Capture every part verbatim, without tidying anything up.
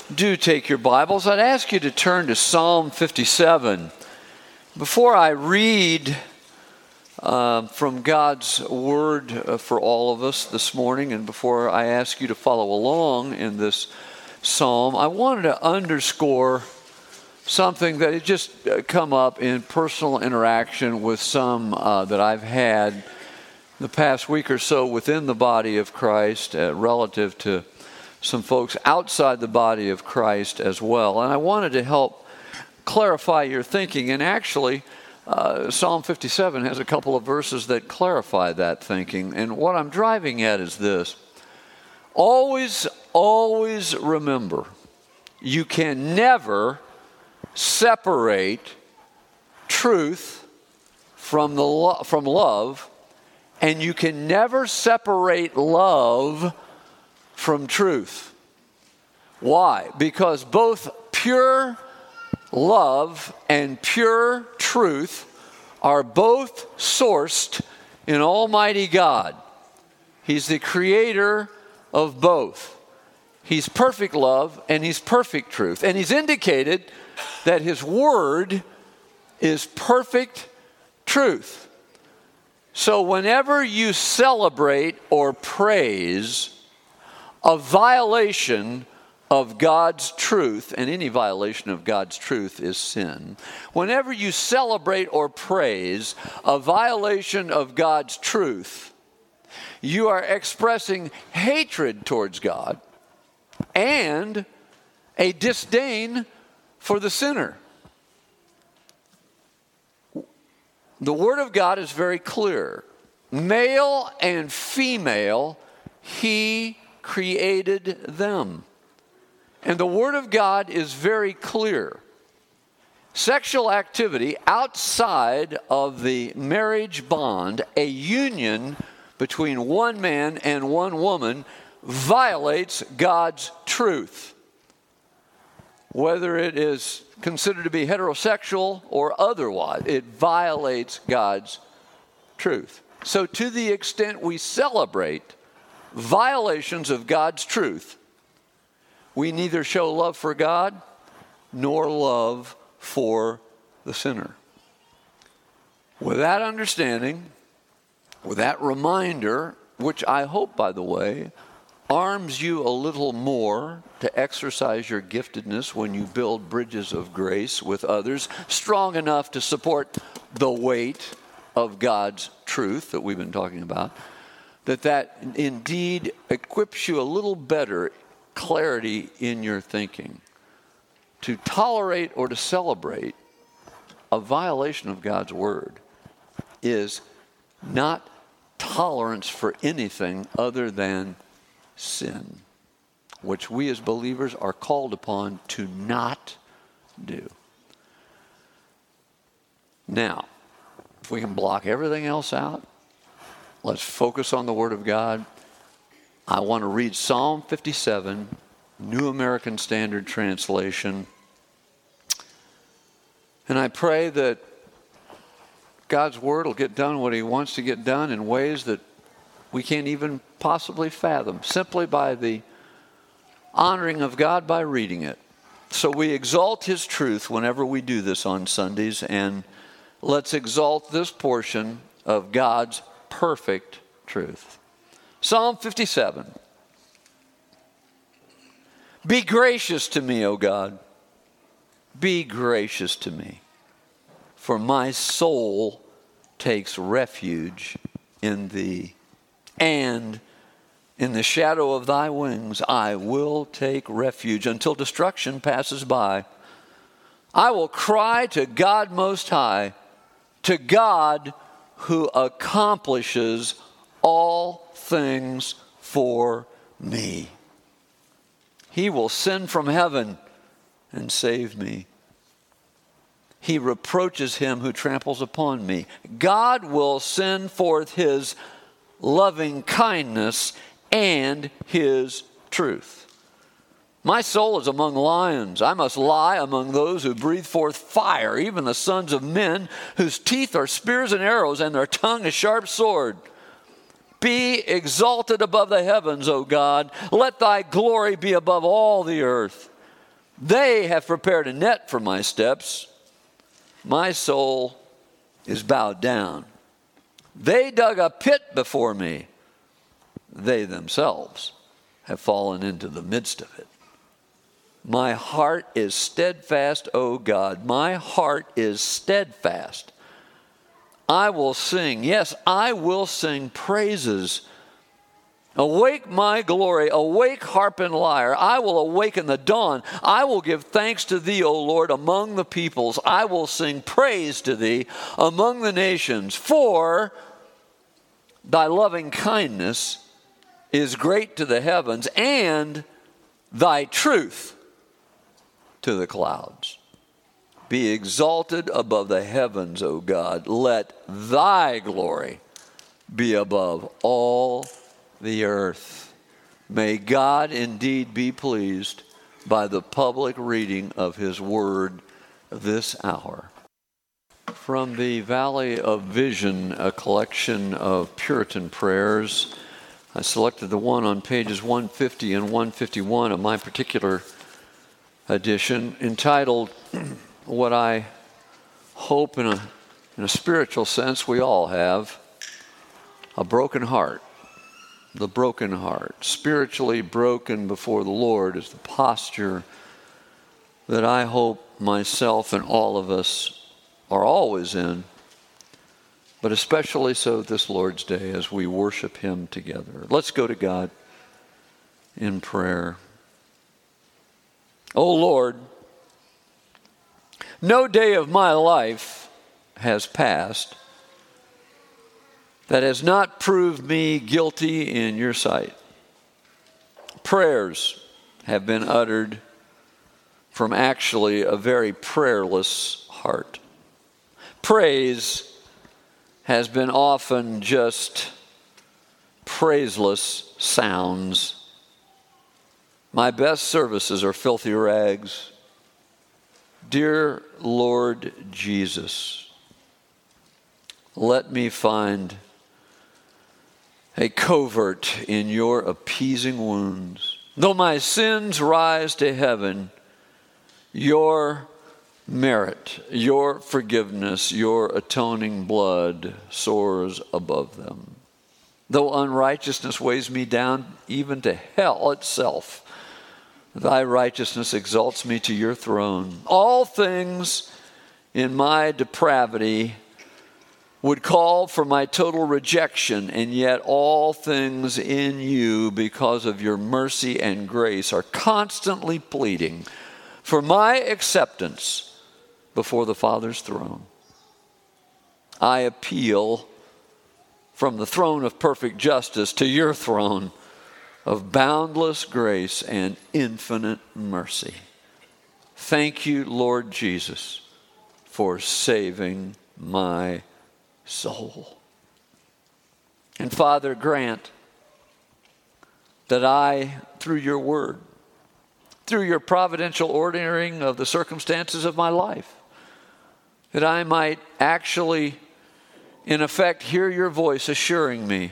do take your Bibles, I'd ask you to turn to Psalm fifty-seven. Before I read uh, from God's Word uh, for all of us this morning, and before I ask you to follow along in this psalm, I wanted to underscore something that had just come up in personal interaction with some uh, that I've had the past week or so within the body of Christ uh, relative to some folks outside the body of Christ as well. And I wanted to help clarify your thinking. And actually, uh, Psalm fifty-seven has a couple of verses that clarify that thinking. And what I'm driving at is this. Always, always remember, you can never separate truth from the lo- from love, and you can never separate love from truth. Why? Because both pure love and pure truth are both sourced in Almighty God. He's the creator of both. He's perfect love and He's perfect truth. And He's indicated that His Word is perfect truth. So whenever you celebrate or praise a violation of God's truth, and any violation of God's truth is sin, whenever you celebrate or praise a violation of God's truth, you are expressing hatred towards God and a disdain for the sinner. The Word of God is very clear. Male and female, He created them. And the Word of God is very clear. Sexual activity outside of the marriage bond, a union between one man and one woman, violates God's truth. Whether it is considered to be heterosexual or otherwise, it violates God's truth. So to the extent we celebrate violations of God's truth, we neither show love for God nor love for the sinner. With that understanding, with that reminder, which I hope, by the way, arms you a little more to exercise your giftedness when you build bridges of grace with others, strong enough to support the weight of God's truth that we've been talking about, that that indeed equips you a little better clarity in your thinking to tolerate or to celebrate a violation of God's word is not tolerance for anything other than sin, which we as believers are called upon to not do. Now, if we can block everything else out, let's focus on the Word of God. I want to read Psalm fifty-seven, New American Standard Translation. And I pray that God's Word will get done what He wants to get done in ways that we can't even possibly fathom, simply by the honoring of God by reading it. So we exalt His truth whenever we do this on Sundays, and let's exalt this portion of God's perfect truth. Psalm fifty-seven. Be gracious to me, O God. Be gracious to me, for my soul takes refuge in Thee. And in the shadow of Thy wings I will take refuge until destruction passes by. I will cry to God Most High, to God who accomplishes all things for me. He will send from heaven and save me. He reproaches him who tramples upon me. God will send forth His loving kindness and His truth. My soul is among lions. I must lie among those who breathe forth fire, even the sons of men whose teeth are spears and arrows and their tongue a sharp sword. Be exalted above the heavens, O God. Let Thy glory be above all the earth. They have prepared a net for my steps. My soul is bowed down. They dug a pit before me. They themselves have fallen into the midst of it. My heart is steadfast, O God. My heart is steadfast. I will sing. Yes, I will sing praises. Awake my glory. Awake harp and lyre. I will awaken the dawn. I will give thanks to thee, O Lord, among the peoples. I will sing praise to thee among the nations. For thy loving kindness is great to the heavens, and thy truth to the clouds. Be exalted above the heavens, O God. Let thy glory be above all the earth. May God indeed be pleased by the public reading of his word this hour. From the Valley of Vision, a collection of Puritan prayers, I selected the one on pages one fifty and one fifty-one of my particular edition, entitled what I hope in a, in a spiritual sense we all have, a broken heart. The broken heart. Spiritually broken before the Lord is the posture that I hope myself and all of us are always in, but especially so this Lord's Day as we worship him together. Let's go to God in prayer. O Lord, no day of my life has passed that has not proved me guilty in your sight. Prayers have been uttered from actually a very prayerless heart. Praise has been often just praiseless sounds. My best services are filthy rags. Dear Lord Jesus, let me find a covert in your appeasing wounds. Though my sins rise to heaven, your merit, your forgiveness, your atoning blood soars above them. Though unrighteousness weighs me down even to hell itself, thy righteousness exalts me to your throne. All things in my depravity would call for my total rejection, and yet all things in you, because of your mercy and grace, are constantly pleading for my acceptance before the Father's throne. I appeal from the throne of perfect justice to your throne of boundless grace and infinite mercy. Thank you, Lord Jesus, for saving my soul. And Father, grant that I, through your word, through your providential ordering of the circumstances of my life, that I might actually, in effect, hear your voice assuring me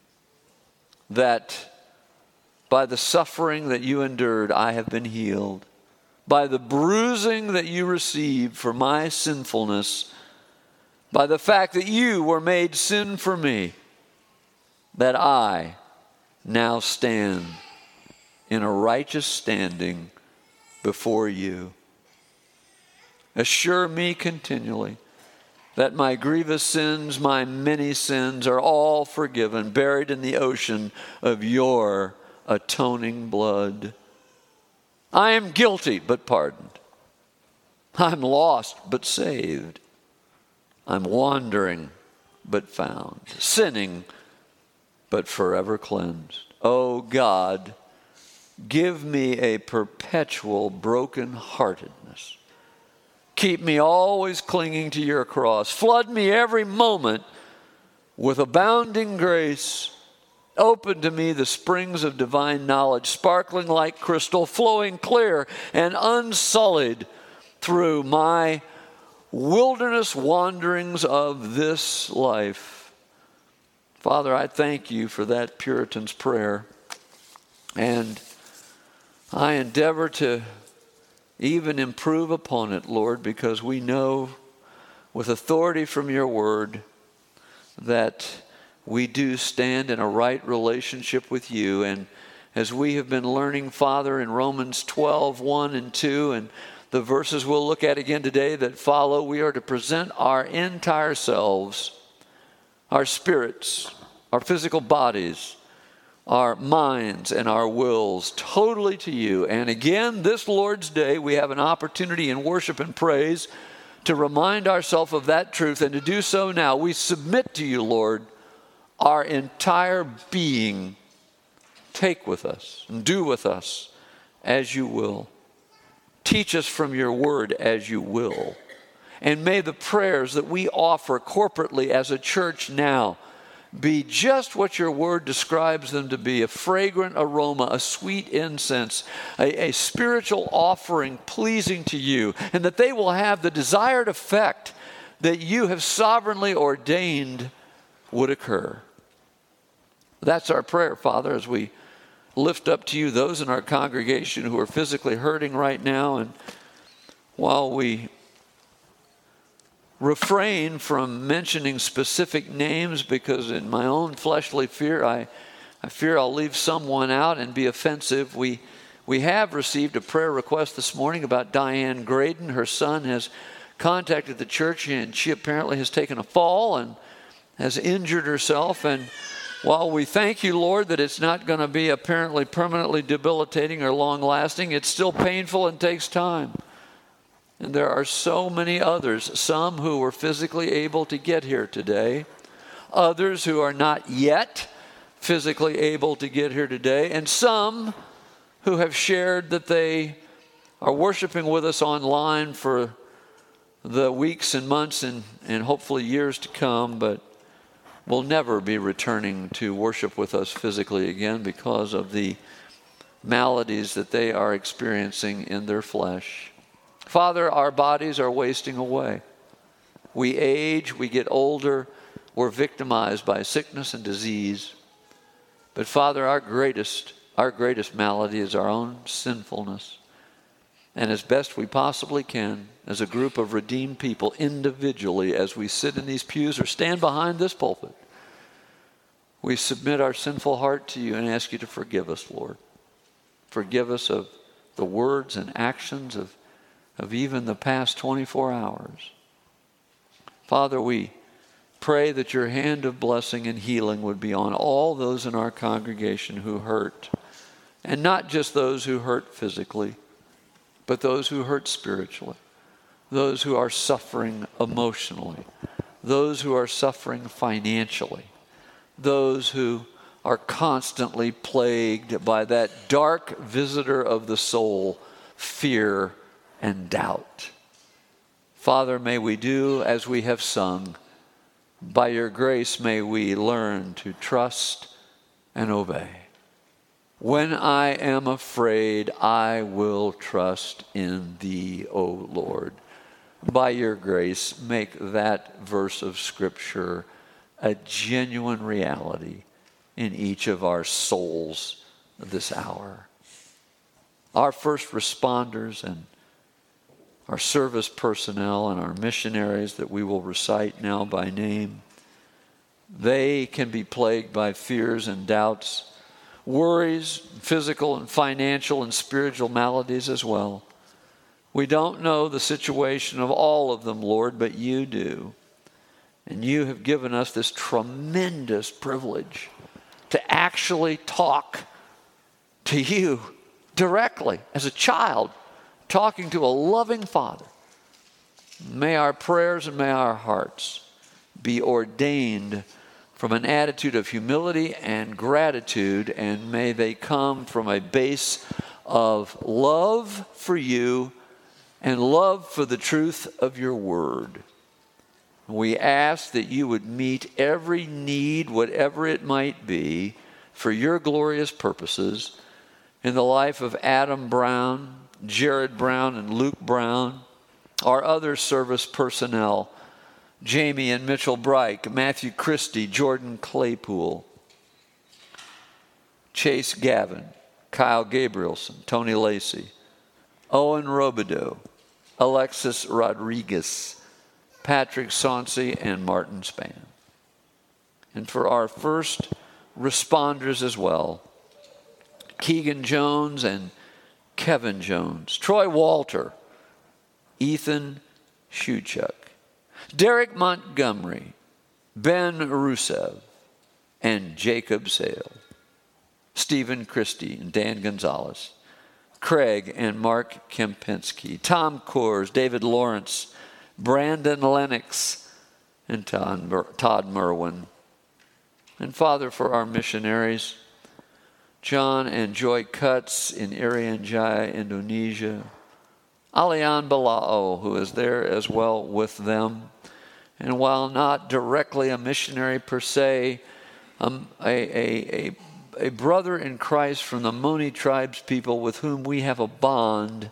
that by the suffering that you endured, I have been healed. By the bruising that you received for my sinfulness, by the fact that you were made sin for me, that I now stand in a righteous standing before you. Assure me continually that my grievous sins, my many sins, are all forgiven, buried in the ocean of your atoning blood. I am guilty but pardoned. I'm lost but saved. I'm wandering but found, sinning but forever cleansed. Oh God, give me a perpetual brokenheartedness. Keep me always clinging to your cross. Flood me every moment with abounding grace. Open to me the springs of divine knowledge, sparkling like crystal, flowing clear and unsullied through my wilderness wanderings of this life. Father, I thank you for that Puritan's prayer, and I endeavor to even improve upon it, Lord, because we know with authority from your word that we do stand in a right relationship with you. And as we have been learning, Father, in Romans twelve, one and two, and the verses we'll look at again today that follow, we are to present our entire selves, our spirits, our physical bodies, our minds, and our wills totally to you. And again, this Lord's Day, we have an opportunity in worship and praise to remind ourselves of that truth, and to do so now. We submit to you, Lord, our entire being. Take with us and do with us as you will. Teach us from your word as you will. And may the prayers that we offer corporately as a church now be just what your word describes them to be: a fragrant aroma, a sweet incense, a, a spiritual offering pleasing to you, and that they will have the desired effect that you have sovereignly ordained would occur. That's our prayer, Father, as we lift up to you those in our congregation who are physically hurting right now. And while we refrain from mentioning specific names, because in my own fleshly fear, I, I fear I'll leave someone out and be offensive, we, we have received a prayer request this morning about Diane Graydon. Her son has contacted the church, and she apparently has taken a fall and has injured herself. And while we thank you, Lord, that it's not going to be apparently permanently debilitating or long-lasting, it's still painful and takes time. And there are so many others, some who were physically able to get here today, others who are not yet physically able to get here today, and some who have shared that they are worshiping with us online for the weeks and months and, and hopefully years to come, but will never be returning to worship with us physically again because of the maladies that they are experiencing in their flesh. Father, our bodies are wasting away. We age, we get older, we're victimized by sickness and disease. But Father, our greatest, our greatest malady is our own sinfulness. And as best we possibly can, as a group of redeemed people, individually, as we sit in these pews or stand behind this pulpit, we submit our sinful heart to you and ask you to forgive us, Lord. Forgive us of the words and actions of, of even the past twenty-four hours. Father, we pray that your hand of blessing and healing would be on all those in our congregation who hurt, and not just those who hurt physically, but those who hurt spiritually, those who are suffering emotionally, those who are suffering financially, those who are constantly plagued by that dark visitor of the soul, fear and doubt. Father, may we do as we have sung. By your grace, may we learn to trust and obey. When I am afraid, I will trust in thee, O Lord. By your grace, make that verse of Scripture a genuine reality in each of our souls this hour. Our first responders and our service personnel and our missionaries that we will recite now by name, they can be plagued by fears and doubts, worries, physical and financial and spiritual maladies as well. We don't know the situation of all of them, Lord, but you do. And you have given us this tremendous privilege to actually talk to you directly as a child, talking to a loving Father. May our prayers and may our hearts be ordained from an attitude of humility and gratitude, and may they come from a base of love for you and love for the truth of your word. We ask that you would meet every need, whatever it might be, for your glorious purposes in the life of Adam Brown, Jared Brown, and Luke Brown, our other service personnel, Jamie and Mitchell Bright, Matthew Christie, Jordan Claypool, Chase Gavin, Kyle Gabrielson, Tony Lacey, Owen Robideau, Alexis Rodriguez, Patrick Sauncey, and Martin Spann. And for our first responders as well, Keegan Jones and Kevin Jones, Troy Walter, Ethan Shuchuk, Derek Montgomery, Ben Rusev, and Jacob Sale, Stephen Christie and Dan Gonzalez, Craig and Mark Kempinski, Tom Coors, David Lawrence, Brandon Lennox, and Todd, Mer- Todd Merwin. And Father, for our missionaries, John and Joy Cutts in Irian Jaya, Indonesia, Alian Balao, who is there as well with them. And while not directly a missionary per se, um, a, a, a a brother in Christ from the Moni tribes people with whom we have a bond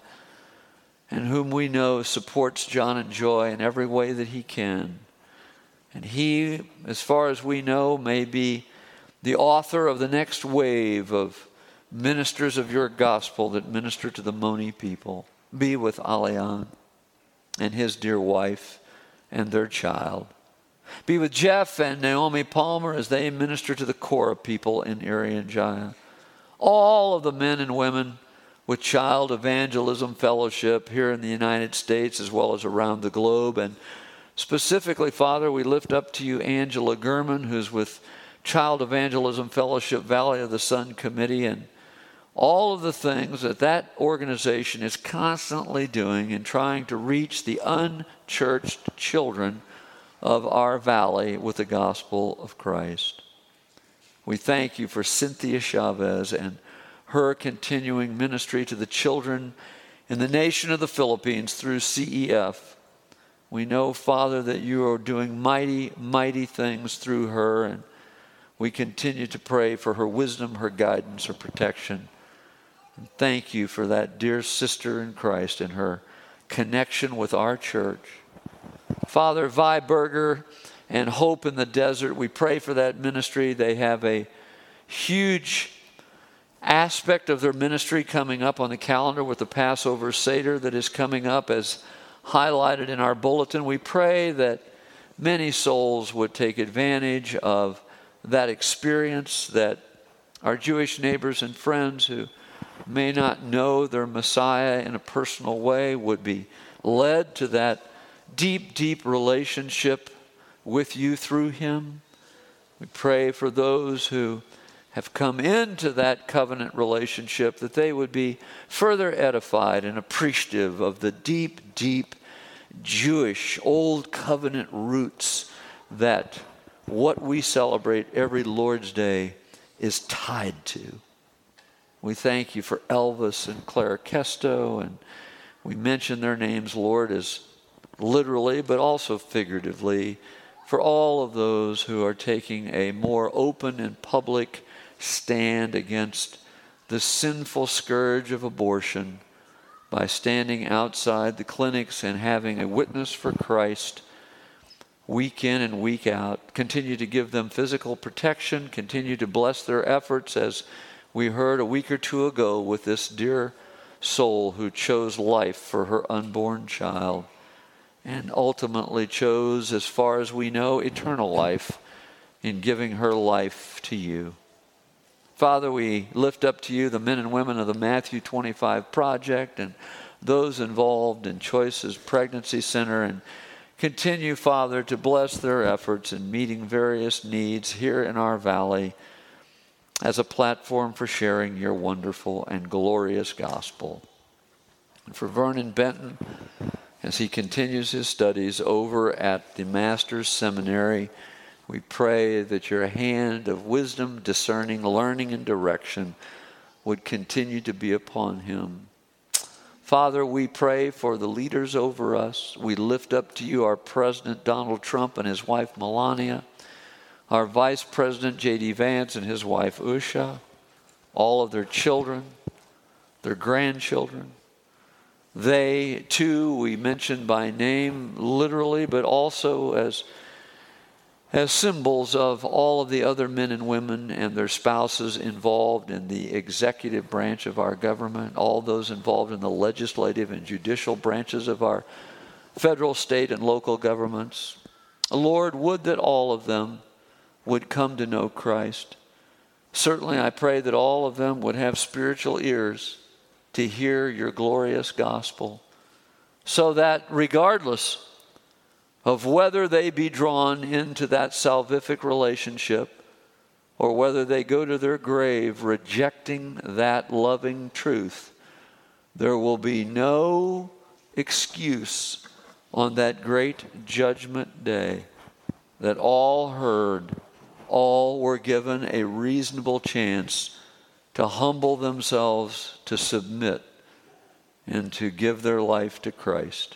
and whom we know supports John and Joy in every way that he can. And he, as far as we know, may be the author of the next wave of ministers of your gospel that minister to the Moni people. Be with Alian and his dear wife and their child. Be with Jeff and Naomi Palmer as they minister to the Korah people in Irian Jaya. All of the men and women with Child Evangelism Fellowship here in the United States as well as around the globe. And specifically, Father, we lift up to you Angela Gurman, who's with Child Evangelism Fellowship Valley of the Sun Committee, and all of the things that that organization is constantly doing in trying to reach the unchurched children of our valley with the gospel of Christ. We thank you for Cynthia Chavez and her continuing ministry to the children in the nation of the Philippines through C E F. We know, Father, that you are doing mighty, mighty things through her, and we continue to pray for her wisdom, her guidance, her protection. And thank you for that dear sister in Christ and her connection with our church. Father, Vi Berger and Hope in the Desert, we pray for that ministry. They have a huge aspect of their ministry coming up on the calendar with the Passover Seder that is coming up as highlighted in our bulletin. We pray that many souls would take advantage of that experience, that our Jewish neighbors and friends who may not know their Messiah in a personal way would be led to that deep, deep relationship with you through him. We pray for those who have come into that covenant relationship, that they would be further edified and appreciative of the deep, deep Jewish old covenant roots that what we celebrate every Lord's Day is tied to. We thank you for Elvis and Clara Kesto, and we mention their names, Lord, as literally, but also figuratively, for all of those who are taking a more open and public stand against the sinful scourge of abortion by standing outside the clinics and having a witness for Christ week in and week out. Continue to give them physical protection. Continue to bless their efforts, as we heard a week or two ago with this dear soul who chose life for her unborn child, and ultimately chose, as far as we know, eternal life in giving her life to you. Father, we lift up to you the men and women of the Matthew twenty-five Project and those involved in Choices Pregnancy Center, and continue, Father, to bless their efforts in meeting various needs here in our valley as a platform for sharing your wonderful and glorious gospel. And for Vernon Benton, as he continues his studies over at the Master's Seminary, we pray that your hand of wisdom, discerning, learning, and direction would continue to be upon him. Father, we pray for the leaders over us. We lift up to you our President Donald Trump and his wife Melania, our Vice President J D Vance and his wife Usha, all of their children, their grandchildren. They, too, we mention by name literally, but also as as symbols of all of the other men and women and their spouses involved in the executive branch of our government, all those involved in the legislative and judicial branches of our federal, state, and local governments. Lord, would that all of them would come to know Christ. Certainly, I pray that all of them would have spiritual ears to hear your glorious gospel, so that regardless of whether they be drawn into that salvific relationship or whether they go to their grave rejecting that loving truth, there will be no excuse on that great judgment day that all heard, all were given a reasonable chance to humble themselves, to submit, and to give their life to Christ.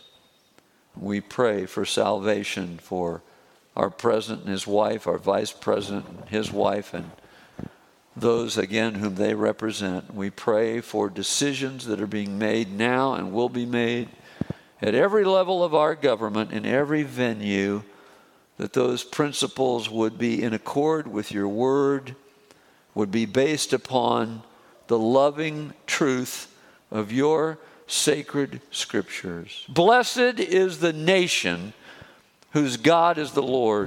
We pray for salvation for our president and his wife, our vice president and his wife, and those, again, whom they represent. We pray for decisions that are being made now and will be made at every level of our government, in every venue, that those principles would be in accord with your word, would be based upon the loving truth of your sacred scriptures. Blessed is the nation whose God is the Lord.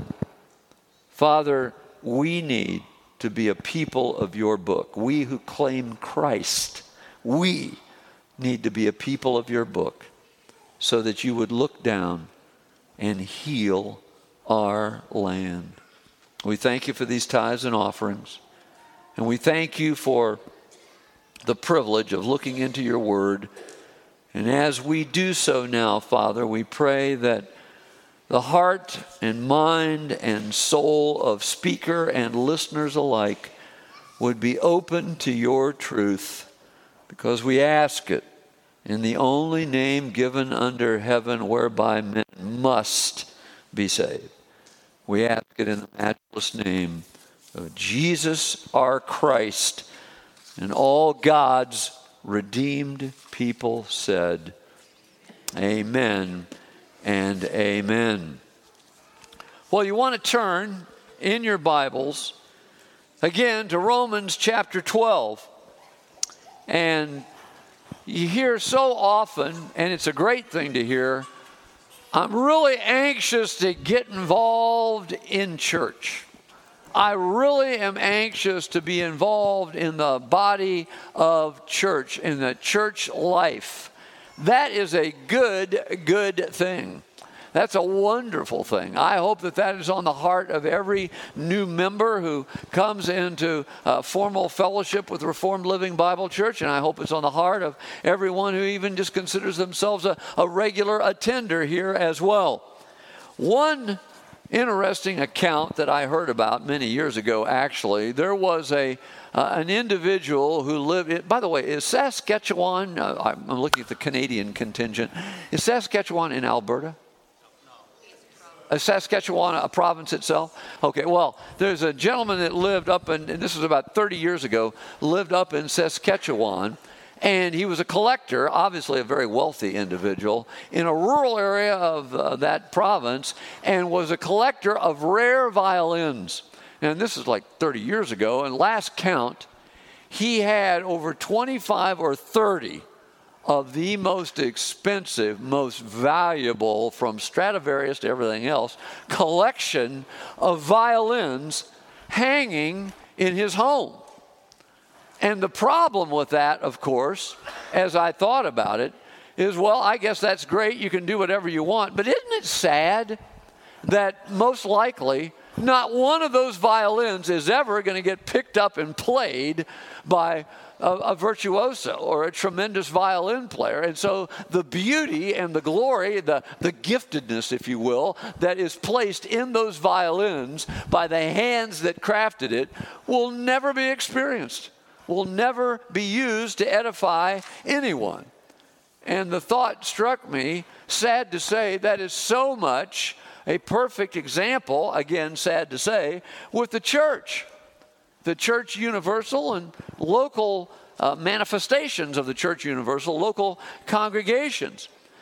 Father, we need to be a people of your book. We who claim Christ, we need to be a people of your book, so that you would look down and heal our land. We thank you for these tithes and offerings, and we thank you for the privilege of looking into your word. And as we do so now, Father, we pray that the heart and mind and soul of speaker and listeners alike would be open to your truth, because we ask it in the only name given under heaven whereby men must be saved. We ask it in the matchless name of Jesus our Christ. And all God's redeemed people said, amen and amen. Well, you want to turn in your Bibles again to Romans chapter twelve. And you hear so often, and it's a great thing to hear, I'm really anxious to get involved in church. I really am anxious to be involved in the body of church, in the church life. That is a good, good thing. That's a wonderful thing. I hope that that is on the heart of every new member who comes into uh, formal fellowship with Reformed Living Bible Church, and I hope it's on the heart of everyone who even just considers themselves a, a regular attender here as well. One interesting account that I heard about many years ago, actually, there was a uh, an individual who lived, in, by the way, is Saskatchewan, uh, I'm looking at the Canadian contingent, is Saskatchewan in Alberta? Is Saskatchewan a province itself? Okay, well, there's a gentleman that lived up in, and this was about thirty years ago, lived up in Saskatchewan, and he was a collector, obviously a very wealthy individual, in a rural area of uh, that province, and was a collector of rare violins. And this is like thirty years ago, and last count, he had over twenty-five or thirty of the most expensive, most valuable, from Stradivarius to everything else, collection of violins hanging in his home. And the problem with that, of course, as I thought about it, is, well, I guess that's great. You can do whatever you want. But isn't it sad that most likely not one of those violins is ever going to get picked up and played by a, a virtuoso or a tremendous violin player? And so the beauty and the glory, the, the giftedness, if you will, that is placed in those violins by the hands that crafted it will never be experienced, will never be used to edify anyone. And the thought struck me, sad to say, that is so much a perfect example, again, sad to say, with the church. The church universal and local uh, manifestations of the church universal, local congregations.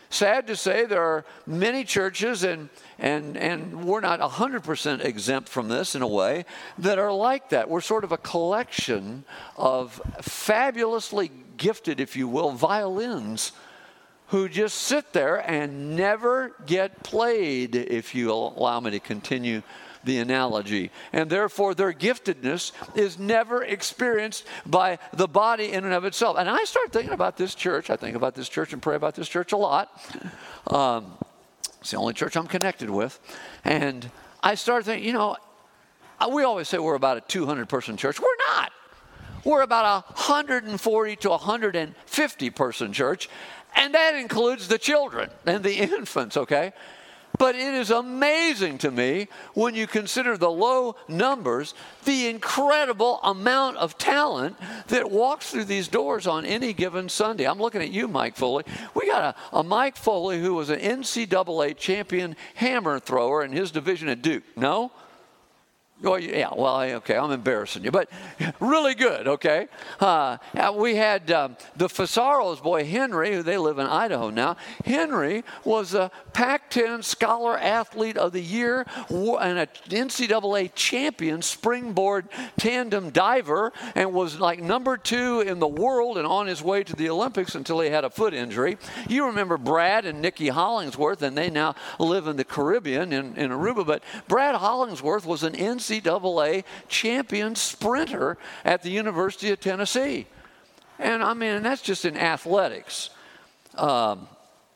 sad to say, there are many churches, and and and we're not one hundred percent exempt from this in a way, that are like that. We're sort of a collection of fabulously gifted, if you will, violins who just sit there and never get played, if you allow me to continue the analogy. And therefore, their giftedness is never experienced by the body in and of itself. And I start thinking about this church. I think about this church and pray about this church a lot. Um, it's the only church I'm connected with. And I start thinking, you know, we always say we're about a two hundred person church. We're not. We're about a one hundred forty to one hundred fifty person church. And that includes the children and the infants, okay? But it is amazing to me when you consider the low numbers, the incredible amount of talent that walks through these doors on any given Sunday. I'm looking at you, Mike Foley. We got a, a Mike Foley who was an N C double A champion hammer thrower in his division at Duke. No? Well, yeah, well, okay, I'm embarrassing you, but really good, okay? Uh, we had um, the Fasaros' boy, Henry, who they live in Idaho now. Henry was a Pac ten Scholar Athlete of the Year and an N C double A champion springboard tandem diver, and was like number two in the world and on his way to the Olympics until he had a foot injury. You remember Brad and Nikki Hollingsworth, and they now live in the Caribbean in, in Aruba, but Brad Hollingsworth was an N C double A champion sprinter at the University of Tennessee. And I mean, that's just in athletics. Um,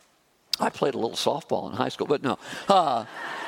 I played a little softball in high school, but no. Uh,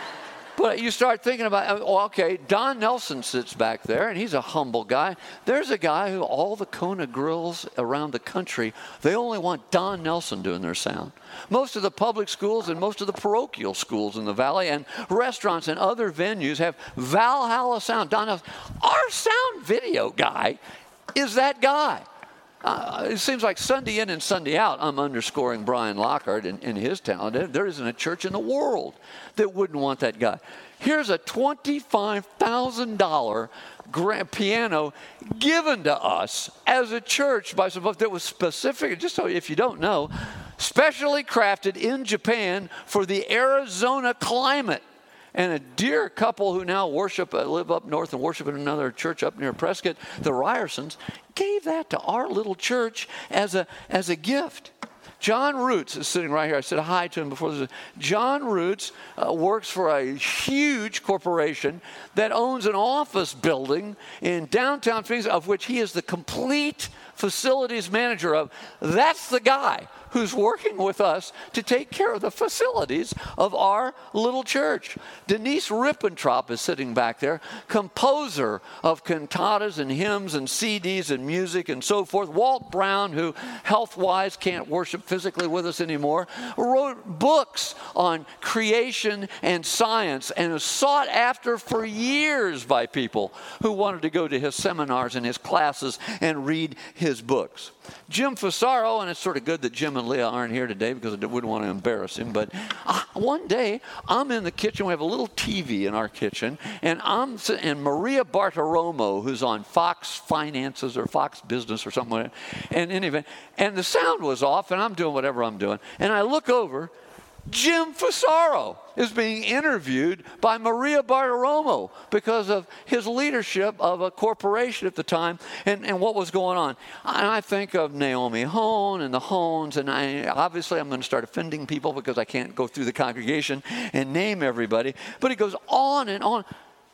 but you start thinking about, oh, okay, Don Nelson sits back there, and he's a humble guy. There's a guy who all the Kona grills around the country, they only want Don Nelson doing their sound. Most of the public schools and most of the parochial schools in the valley and restaurants and other venues have Valhalla sound. Don Nelson, our sound video guy is that guy. Uh, it seems like Sunday in and Sunday out, I'm underscoring Brian Lockhart and, and his talent. There isn't a church in the world that wouldn't want that guy. Here's a twenty-five thousand dollars grand piano given to us as a church by some folks that was specific, just so if you don't know, specially crafted in Japan for the Arizona climate. And a dear couple who now worship, uh, live up north and worship in another church up near Prescott, the Ryersons, gave that to our little church as a as a gift. John Roots is sitting right here. I said hi to him before this. John Roots uh, works for a huge corporation that owns an office building in downtown Phoenix, of which he is the complete facilities manager of. That's the guy who's working with us to take care of the facilities of our little church. Denise Rippentrop is sitting back there, composer of cantatas and hymns and C Ds and music and so forth. Walt Brown, who health-wise can't worship physically with us anymore, wrote books on creation and science and is sought after for years by people who wanted to go to his seminars and his classes and read his books. Jim Fasaro, and it's sort of good that Jim and Leah aren't here today because I wouldn't want to embarrass him, but uh, one day I'm in the kitchen. We have a little T V in our kitchen, and I'm and Maria Bartiromo, who's on Fox Finances or Fox Business or something like that, and in any event, and the sound was off, and I'm doing whatever I'm doing, and I look over. Jim Fasaro is being interviewed by Maria Bartiromo because of his leadership of a corporation at the time and, and what was going on. And I think of Naomi Hone and the Hones, and I, obviously I'm going to start offending people because I can't go through the congregation and name everybody. But it goes on and on.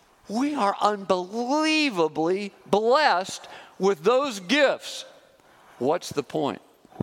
We are unbelievably blessed with those gifts. What's the point?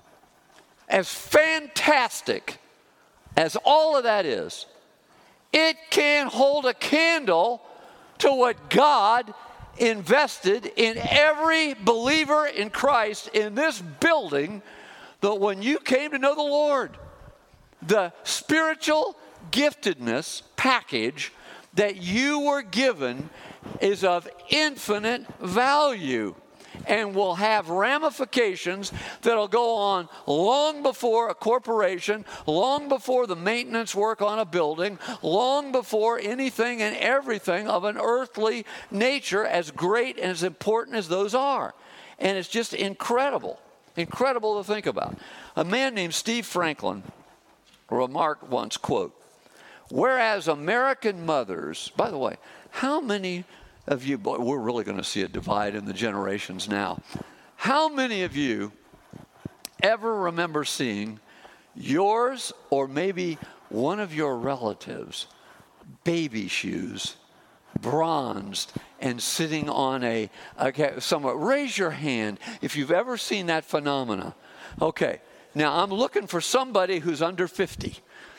As fantastic as all of that is, it can't hold a candle to what God invested in every believer in Christ in this building, that when you came to know the Lord, the spiritual giftedness package that you were given is of infinite value and will have ramifications that'll go on long before a corporation, long before the maintenance work on a building, long before anything and everything of an earthly nature, as great and as important as those are. And it's just incredible, incredible to think about. A man named Steve Franklin remarked once, quote, whereas American mothers, by the way, how many of you, boy, we're really going to see a divide in the generations now. How many of you ever remember seeing yours or maybe one of your relatives' baby shoes bronzed and sitting on a, okay, somewhere? Raise your hand if you've ever seen that phenomena. Okay, now I'm looking for somebody who's under fifty.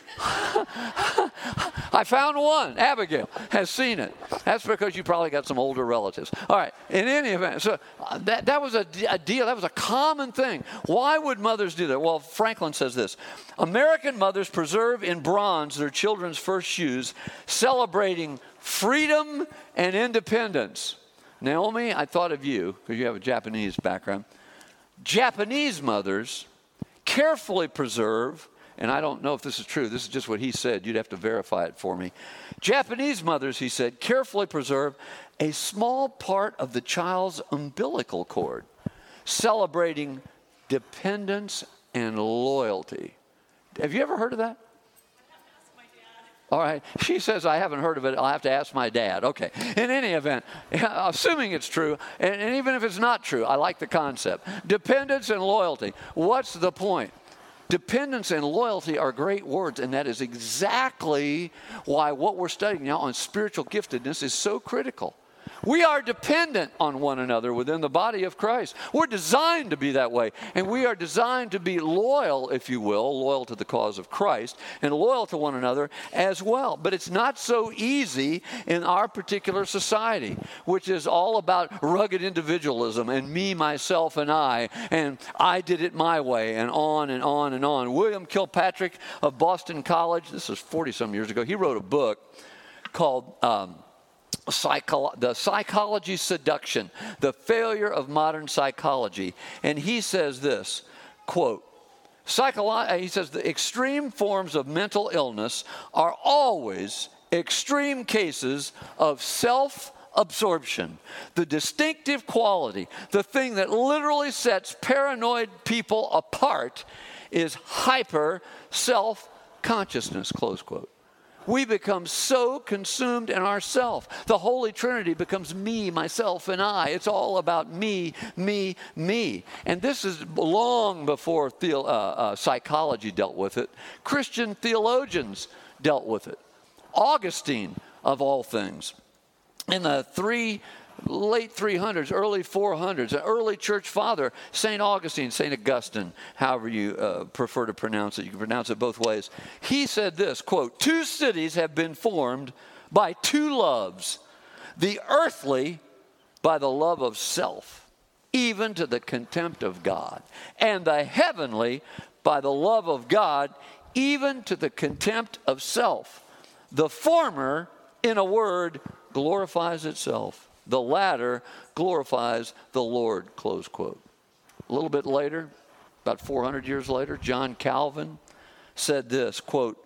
I found one. Abigail has seen it. That's because you probably got some older relatives. All right. In any event, so uh, that, that was a, a deal. That was a common thing. Why would mothers do that? Well, Franklin says this. American mothers preserve in bronze their children's first shoes, celebrating freedom and independence. Naomi, I thought of you because you have a Japanese background. Japanese mothers carefully preserve, and I don't know if this is true. This is just what he said. You'd have to verify it for me. Japanese mothers, he said, carefully preserve a small part of the child's umbilical cord, celebrating dependence and loyalty. Have you ever heard of that? All right. She says, I haven't heard of it. I'll have to ask my dad. Okay. In any event, assuming it's true, and, and even if it's not true, I like the concept. Dependence and loyalty. What's the point? Dependence and loyalty are great words, and that is exactly why what we're studying now on spiritual giftedness is so critical. We are dependent on one another within the body of Christ. We're designed to be that way, and we are designed to be loyal, if you will, loyal to the cause of Christ, and loyal to one another as well. But it's not so easy in our particular society, which is all about rugged individualism and me, myself, and I, and I did it my way, and on and on and on. William Kilpatrick of Boston College, this was forty-some years ago, he wrote a book called... Um, Psycho- the Psychology Seduction, the Failure of Modern Psychology. And he says this, quote, Psycholo- he says the extreme forms of mental illness are always extreme cases of self-absorption. The distinctive quality, the thing that literally sets paranoid people apart is hyper self-consciousness, close quote. We become so consumed in ourself. The Holy Trinity becomes me, myself, and I. It's all about me, me, me. And this is long before theo- uh, uh, psychology dealt with it. Christian theologians dealt with it. Augustine, of all things, in the three... late three hundreds, early four hundreds, an early church father, Saint Augustine, Saint Augustine, however you uh, prefer to pronounce it. You can pronounce it both ways. He said this, quote, two cities have been formed by two loves, the earthly by the love of self, even to the contempt of God, and the heavenly by the love of God, even to the contempt of self. The former, in a word, glorifies itself. The latter glorifies the Lord, close quote. A little bit later, about four hundred years later, John Calvin said this, quote,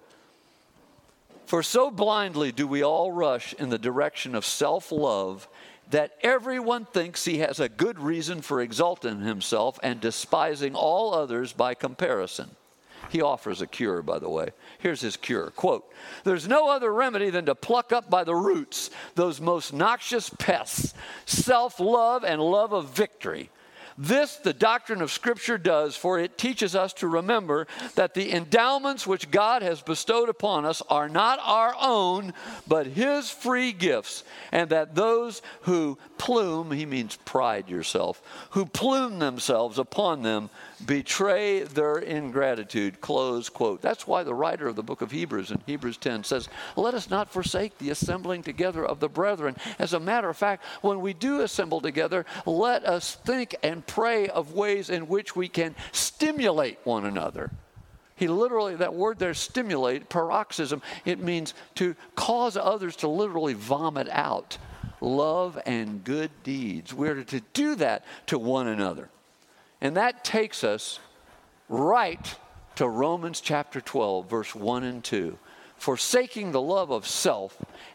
for so blindly do we all rush in the direction of self-love that everyone thinks he has a good reason for exalting himself and despising all others by comparison. He offers a cure, by the way. Here's his cure. Quote, there's no other remedy than to pluck up by the roots those most noxious pests, self-love and love of victory. This the doctrine of Scripture does, for it teaches us to remember that the endowments which God has bestowed upon us are not our own, but His free gifts, and that those who plume, he means pride yourself, who plume themselves upon them betray their ingratitude, close quote. That's why the writer of the book of Hebrews in Hebrews ten says, let us not forsake the assembling together of the brethren. As a matter of fact, when we do assemble together, let us think and pray of ways in which we can stimulate one another. He literally, that word there, stimulate, paroxysm, it means to cause others to literally vomit out love and good deeds. We're to do that to one another. And that takes us right to Romans chapter twelve, verse one and two. Forsaking the love of self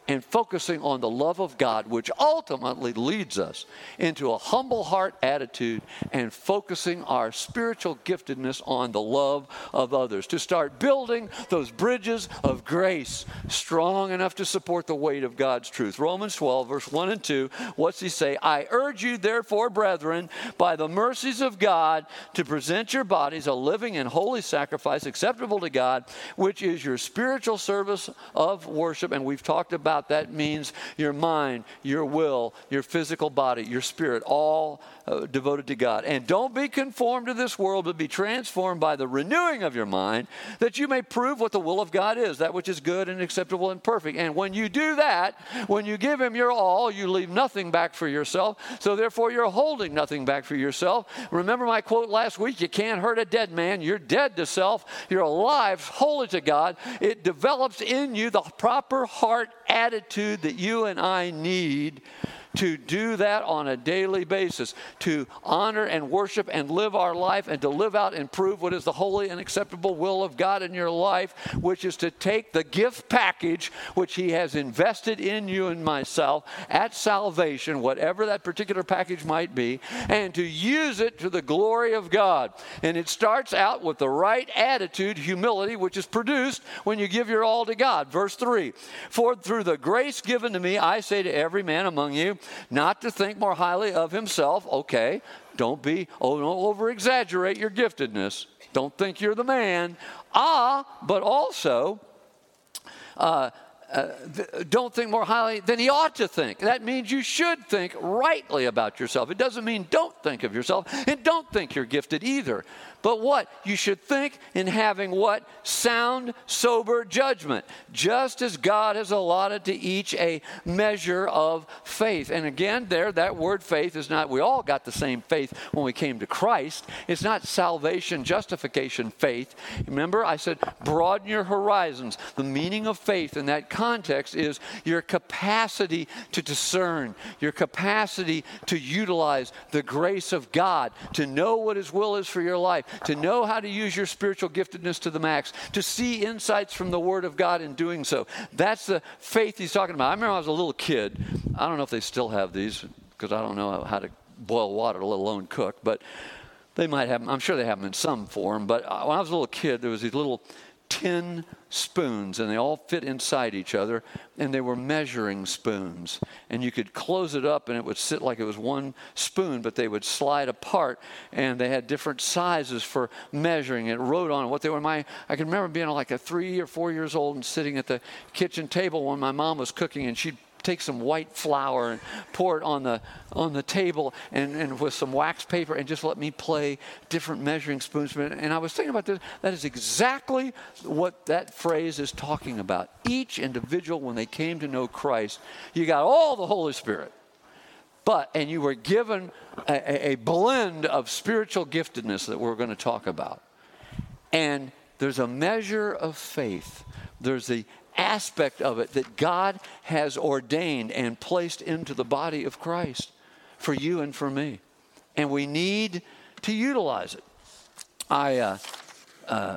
and focusing on the love of God, which ultimately leads us into a humble heart attitude and focusing our spiritual giftedness on the love of others, to start building those bridges of grace strong enough to support the weight of God's truth. Romans twelve, verse one and two, what's he say? I urge you, therefore, brethren, by the mercies of God, to present your bodies a living and holy sacrifice acceptable to God, which is your spiritual service of worship. And we've talked about that means your mind, your will, your physical body, your spirit, all uh, devoted to God. And don't be conformed to this world, but be transformed by the renewing of your mind, that you may prove what the will of God is, that which is good and acceptable and perfect. And when you do that, when you give him your all, you leave nothing back for yourself. So therefore, you're holding nothing back for yourself. Remember my quote last week, you can't hurt a dead man. You're dead to self. You're alive, holy to God. It develops in you the proper heart attitude that you and I need to do that on a daily basis, to honor and worship and live our life and to live out and prove what is the holy and acceptable will of God in your life, which is to take the gift package which he has invested in you and myself at salvation, whatever that particular package might be, and to use it to the glory of God. And it starts out with the right attitude, humility, which is produced when you give your all to God. Verse three, for through the grace given to me, I say to every man among you, not to think more highly of himself. Okay, don't be, oh, don't over-exaggerate your giftedness. Don't think you're the man. Ah, but also, uh, uh, th- don't think more highly than he ought to think. That means you should think rightly about yourself. It doesn't mean don't think of yourself, and don't think you're gifted either. But what? You should think in having what? Sound, sober judgment. Just as God has allotted to each a measure of faith. And again, there, that word faith is not, we all got the same faith when we came to Christ. It's not salvation, justification faith. Remember, I said, broaden your horizons. The meaning of faith in that context is your capacity to discern, your capacity to utilize the grace of God, to know what his will is for your life, to know how to use your spiritual giftedness to the max, to see insights from the Word of God in doing so. That's the faith he's talking about. I remember I was a little kid. I don't know if they still have these because I don't know how to boil water, let alone cook, but they might have them. I'm sure they have them in some form. But when I was a little kid, there was these little tin spoons, and they all fit inside each other, and they were measuring spoons. And you could close it up, and it would sit like it was one spoon, but they would slide apart, and they had different sizes for measuring. It wrote on what they were. My I can remember being like a three or four years old and sitting at the kitchen table when my mom was cooking, and she'd take some white flour and pour it on the on the table and, and with some wax paper and just let me play different measuring spoons. And I was thinking about this. That is exactly what that phrase is talking about. Each individual, when they came to know Christ, you got all the Holy Spirit. But, and you were given a, a blend of spiritual giftedness that we're going to talk about. And there's a measure of faith. There's the aspect of it that God has ordained and placed into the body of Christ for you and for me. And we need to utilize it. I, uh, uh,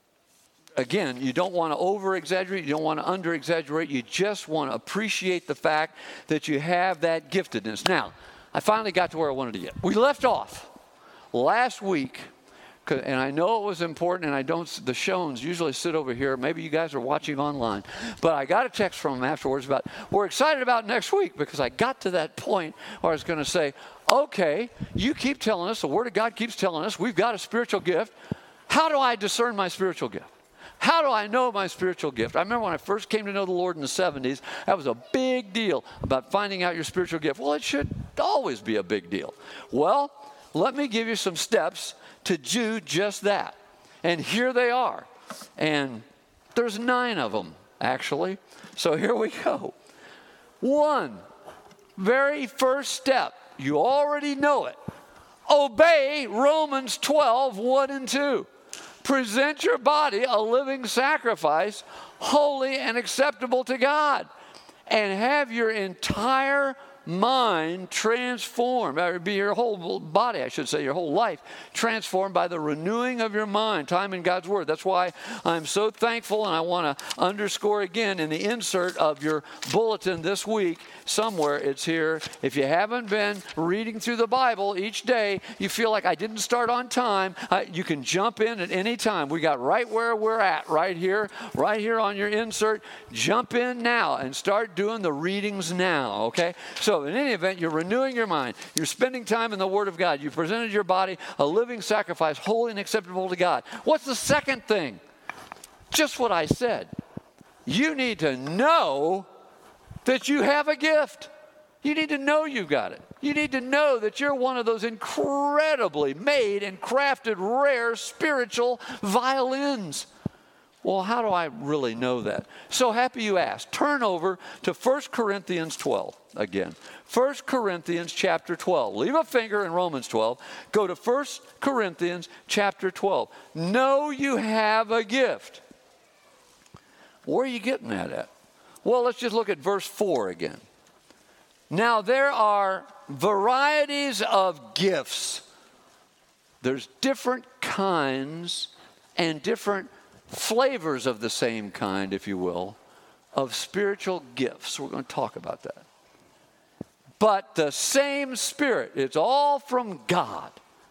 again, you don't want to over-exaggerate. You don't want to under-exaggerate. You just want to appreciate the fact that you have that giftedness. Now, I finally got to where I wanted to get. We left off last week. And I know it was important, and I don't, the Shones usually sit over here. Maybe you guys are watching online. But I got a text from them afterwards about, we're excited about next week, because I got to that point where I was going to say, okay, you keep telling us, the Word of God keeps telling us, we've got a spiritual gift. How do I discern my spiritual gift? How do I know my spiritual gift? I remember when I first came to know the Lord in the seventies, that was a big deal about finding out your spiritual gift. Well, it should always be a big deal. Well, let me give you some steps to do just that. And here they are. And there's nine of them, actually. So here we go. One, very first step. You already know it. Obey Romans twelve, one and two. Present your body a living sacrifice, holy and acceptable to God. And have your entire mind transformed, or be your whole body, I should say, your whole life transformed by the renewing of your mind. Time in God's Word. That's why I'm so thankful, and I want to underscore again in the insert of your bulletin this week, somewhere it's here. If you haven't been reading through the Bible each day, you feel like I didn't start on time, uh, you can jump in at any time. We got right where we're at, right here, right here on your insert. Jump in now and start doing the readings now, okay? So in any event, you're renewing your mind. You're spending time in the Word of God. You presented your body a living sacrifice, holy and acceptable to God. What's the second thing? Just what I said. You need to know that you have a gift. You need to know you've got it. You need to know that you're one of those incredibly made and crafted, rare spiritual violins. Well, how do I really know that? So happy you asked. Turn over to First Corinthians twelve again. First Corinthians chapter twelve. Leave a finger in Romans twelve. Go to First Corinthians chapter twelve. Know you have a gift. Where are you getting that at? Well, let's just look at verse four again. Now, there are varieties of gifts. There's different kinds and different flavors of the same kind, if you will, of spiritual gifts. We're going to talk about that. But the same Spirit, it's all from God.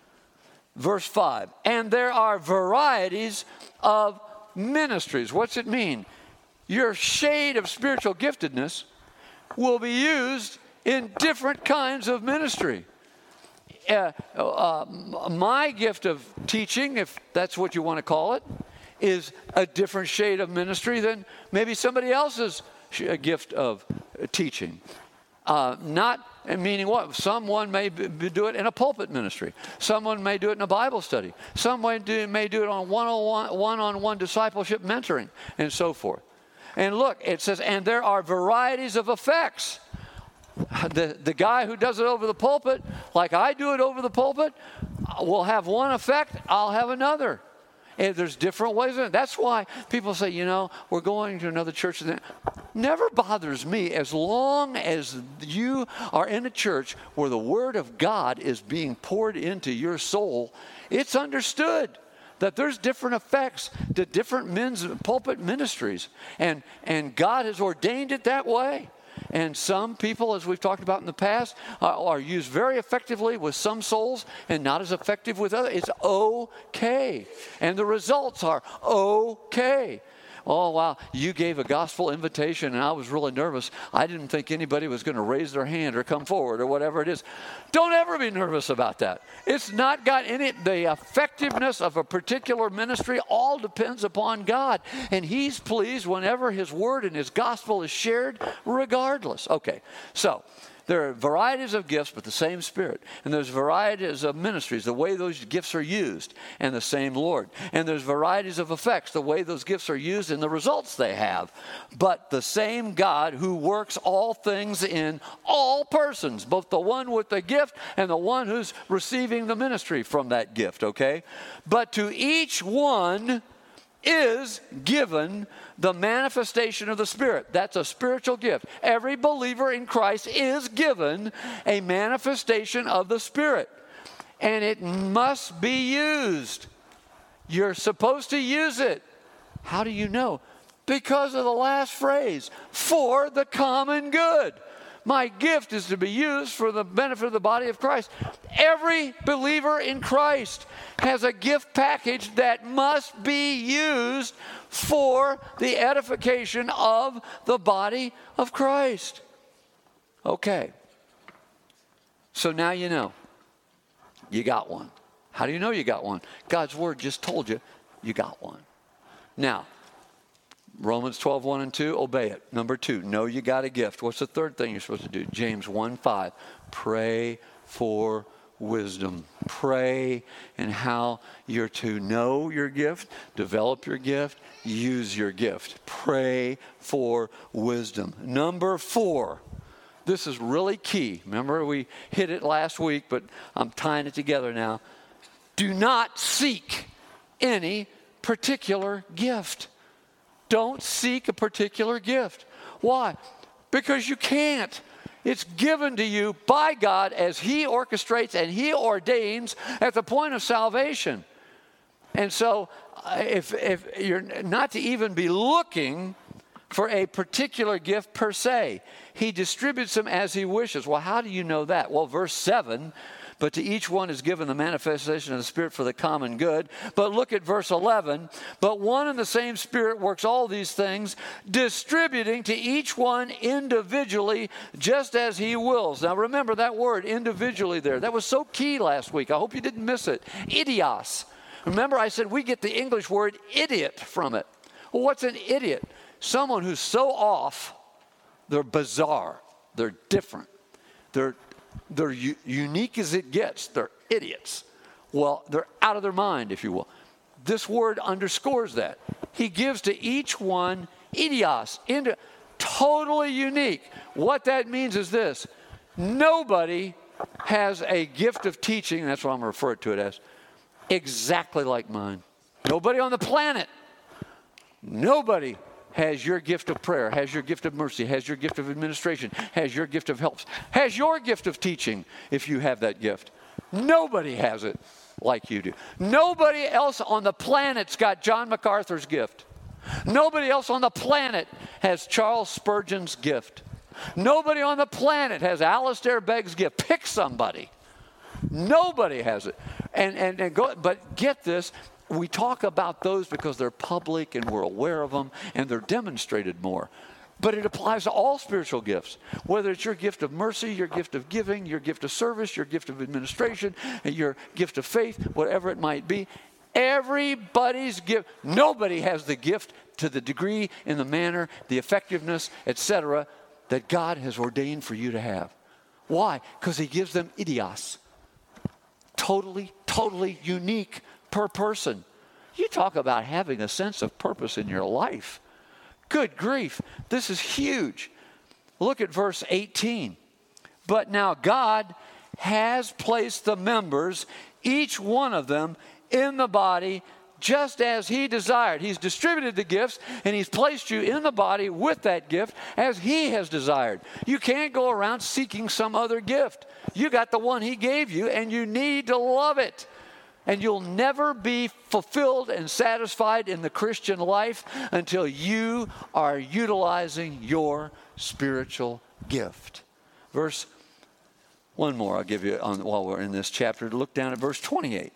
Verse five, and there are varieties of ministries. What's it mean? Your shade of spiritual giftedness will be used in different kinds of ministry. Uh, uh, my gift of teaching, if that's what you want to call it, is a different shade of ministry than maybe somebody else's gift of teaching. Uh, not meaning what? Someone may be, do it in a pulpit ministry. Someone may do it in a Bible study. Someone do, may do it on one-on-one, one-on-one discipleship mentoring and so forth. And look, it says, and there are varieties of effects. The, the guy who does it over the pulpit, like I do it over the pulpit, will have one effect, I'll have another. And there's different ways of it. That's why people say, you know, we're going to another church. Never bothers me as long as you are in a church where the Word of God is being poured into your soul. It's understood that there's different effects to different men's pulpit ministries. And, and God has ordained it that way. And some people, as we've talked about in the past, uh, are used very effectively with some souls and not as effective with others. It's okay. And the results are okay. Oh, wow, you gave a gospel invitation and I was really nervous. I didn't think anybody was going to raise their hand or come forward or whatever it is. Don't ever be nervous about that. It's not got any, the effectiveness of a particular ministry all depends upon God. And He's pleased whenever His word and His gospel is shared regardless. Okay, so there are varieties of gifts, but the same Spirit. And there's varieties of ministries, the way those gifts are used, and the same Lord. And there's varieties of effects, the way those gifts are used and the results they have. But the same God who works all things in all persons, both the one with the gift and the one who's receiving the ministry from that gift, okay? But to each one is given the manifestation of the Spirit. That's a spiritual gift. Every believer in Christ is given a manifestation of the Spirit. And it must be used. You're supposed to use it. How do you know? Because of the last phrase, for the common good. My gift is to be used for the benefit of the body of Christ. Every believer in Christ has a gift package that must be used for the edification of the body of Christ. Okay. So now you know. You got one. How do you know you got one? God's Word just told you you got one. Now, Romans twelve, one and two, obey it. Number two, know you got a gift. What's the third thing you're supposed to do? James one, five, pray for wisdom. Pray in how you're to know your gift, develop your gift, use your gift. Pray for wisdom. Number four, this is really key. Remember, we hit it last week, but I'm tying it together now. Do not seek any particular gift. Don't seek a particular gift. Why? Because you can't. It's given to you by God as He orchestrates and He ordains at the point of salvation. And so uh, if, if you're not to even be looking for a particular gift per se, He distributes them as He wishes. Well, how do you know that? Well, verse seven, but to each one is given the manifestation of the Spirit for the common good. But look at verse eleven. But one and the same Spirit works all these things, distributing to each one individually just as He wills. Now remember that word, individually there. That was so key last week. I hope you didn't miss it. Idios. Remember I said we get the English word idiot from it. Well, what's an idiot? Someone who's so off, they're bizarre. They're different. They're They're u- unique as it gets. They're idiots. Well, they're out of their mind, if you will. This word underscores that. He gives to each one idios, into, totally unique. What that means is this. Nobody has a gift of teaching, that's what I'm going to refer to it as, exactly like mine. Nobody on the planet. Nobody has your gift of prayer, has your gift of mercy, has your gift of administration, has your gift of helps, has your gift of teaching if you have that gift. Nobody has it like you do. Nobody else on the planet's got John MacArthur's gift. Nobody else on the planet has Charles Spurgeon's gift. Nobody on the planet has Alistair Begg's gift. Pick somebody. Nobody has it. And, and, and go, but get this. We talk about those because they're public and we're aware of them and they're demonstrated more. But it applies to all spiritual gifts, whether it's your gift of mercy, your gift of giving, your gift of service, your gift of administration, your gift of faith, whatever it might be. Everybody's gift. Nobody has the gift to the degree, in the manner, the effectiveness, et cetera, that God has ordained for you to have. Why? Because He gives them idios. Totally, totally unique per person. You talk about having a sense of purpose in your life. Good grief, this is huge. Look at verse eighteen. But now God has placed the members, each one of them, in the body just as He desired. He's distributed the gifts and He's placed you in the body with that gift as He has desired. You can't go around seeking some other gift. You got the one He gave you and you need to love it. And you'll never be fulfilled and satisfied in the Christian life until you are utilizing your spiritual gift. Verse, one more I'll give you on, while we're in this chapter. Look down at verse twenty-eight.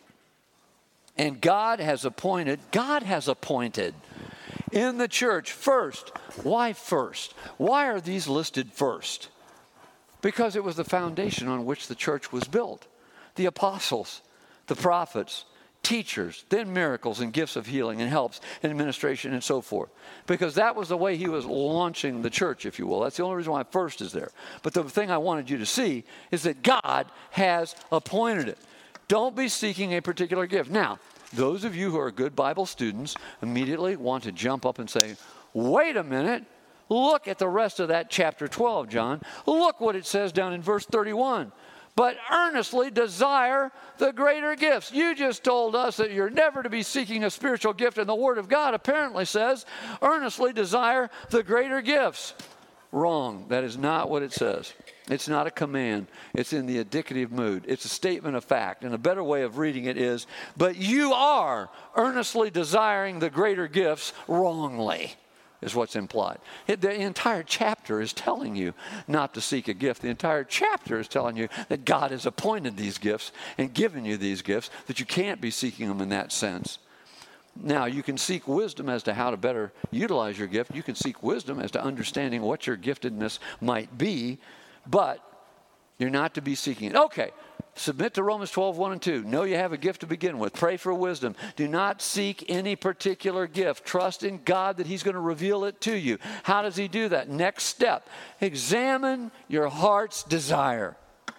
And God has appointed, God has appointed in the church first. Why first? Why are these listed first? Because it was the foundation on which the church was built. The apostles, the prophets, teachers, then miracles and gifts of healing and helps and administration and so forth. Because that was the way He was launching the church, if you will. That's the only reason why first is there. But the thing I wanted you to see is that God has appointed it. Don't be seeking a particular gift. Now, those of you who are good Bible students immediately want to jump up and say, wait a minute, look at the rest of that chapter twelve, John. Look what it says down in verse thirty-one. But earnestly desire the greater gifts. You just told us that you're never to be seeking a spiritual gift, and the Word of God apparently says, earnestly desire the greater gifts. Wrong. That is not what it says. It's not a command. It's in the indicative mood. It's a statement of fact. And a better way of reading it is, but you are earnestly desiring the greater gifts wrongly, is what's implied. It, the entire chapter is telling you not to seek a gift. The entire chapter is telling you that God has appointed these gifts and given you these gifts, that you can't be seeking them in that sense. Now, you can seek wisdom as to how to better utilize your gift. You can seek wisdom as to understanding what your giftedness might be, but you're not to be seeking it. Okay, submit to Romans twelve, one and two. Know you have a gift to begin with. Pray for wisdom. Do not seek any particular gift. Trust in God that He's going to reveal it to you. How does He do that? Next step, examine your heart's desire.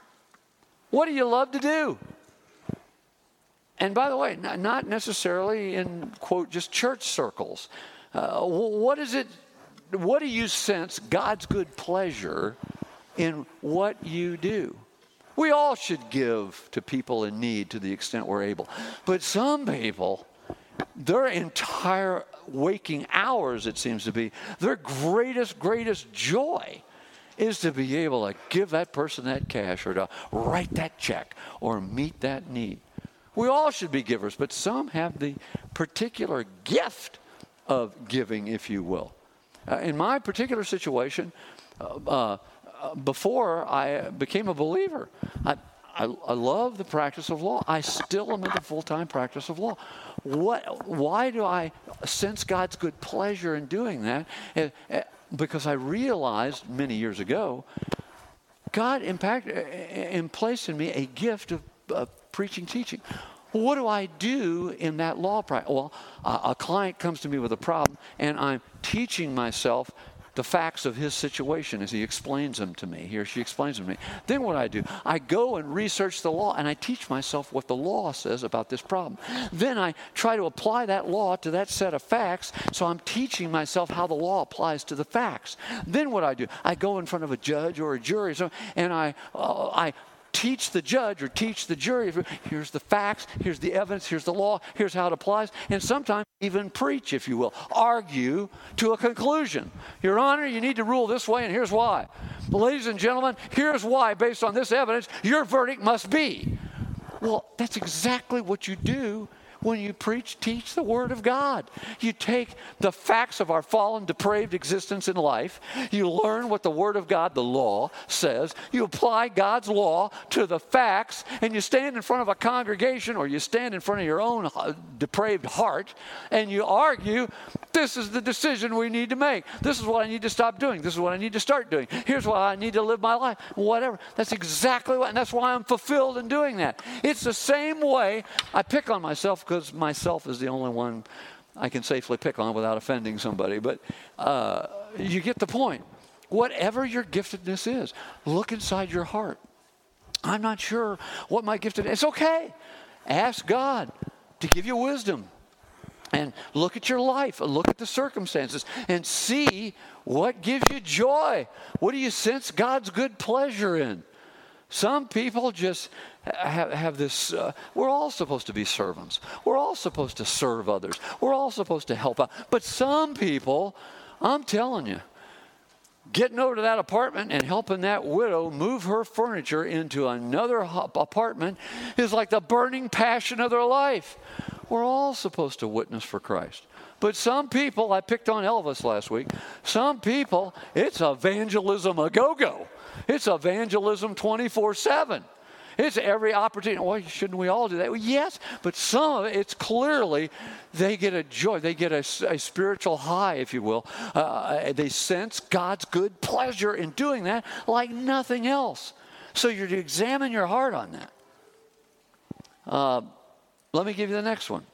What do you love to do? And by the way, not necessarily in, quote, just church circles. Uh, what is it, what do you sense God's good pleasure in what you do? We all should give to people in need to the extent we're able. But some people, their entire waking hours, it seems to be, their greatest, greatest joy is to be able to give that person that cash or to write that check or meet that need. We all should be givers, but some have the particular gift of giving, if you will. Uh, in my particular situation, uh, uh, before I became a believer, I, I, I love the practice of law. I still am in the full-time practice of law. What? Why do I sense God's good pleasure in doing that? Uh, uh, because I realized many years ago, God impacted and placed in me a gift of, of preaching, teaching. What do I do in that law practice? Well, a, a client comes to me with a problem, and I'm teaching myself the facts of his situation as he explains them to me, he or she explains them to me. Then what I do, I go and research the law, and I teach myself what the law says about this problem. Then I try to apply that law to that set of facts, so I'm teaching myself how the law applies to the facts. Then what I do, I go in front of a judge or a jury, so, and I, uh, I teach the judge or teach the jury, here's the facts, here's the evidence, here's the law, here's how it applies, and sometimes even preach, if you will, argue to a conclusion. Your Honor, you need to rule this way, and here's why. Ladies and gentlemen, here's why, based on this evidence, your verdict must be. Well, that's exactly what you do when you preach, teach the Word of God. You take the facts of our fallen, depraved existence in life. You learn what the Word of God, the law, says. You apply God's law to the facts, and you stand in front of a congregation or you stand in front of your own depraved heart, and you argue, this is the decision we need to make. This is what I need to stop doing. This is what I need to start doing. Here's why I need to live my life. Whatever. That's exactly what, and that's why I'm fulfilled in doing that. It's the same way I pick on myself, because myself is the only one I can safely pick on without offending somebody. But uh, you get the point. Whatever your giftedness is, look inside your heart. I'm not sure what my giftedness is. It's okay. Ask God to give you wisdom. And look at your life, look at the circumstances, and see what gives you joy. What do you sense God's good pleasure in? Some people just have, have this, uh, we're all supposed to be servants. We're all supposed to serve others. We're all supposed to help out. But some people, I'm telling you, getting over to that apartment and helping that widow move her furniture into another apartment is like the burning passion of their life. We're all supposed to witness for Christ. But some people, I picked on Elvis last week, some people, it's evangelism a go-go. It's evangelism twenty-four seven. It's every opportunity. Well, shouldn't we all do that? Well, yes, but some of it, it's clearly they get a joy. They get a, a spiritual high, if you will. Uh, they sense God's good pleasure in doing that like nothing else. So you're to examine your heart on that. Uh, let me give you the next one.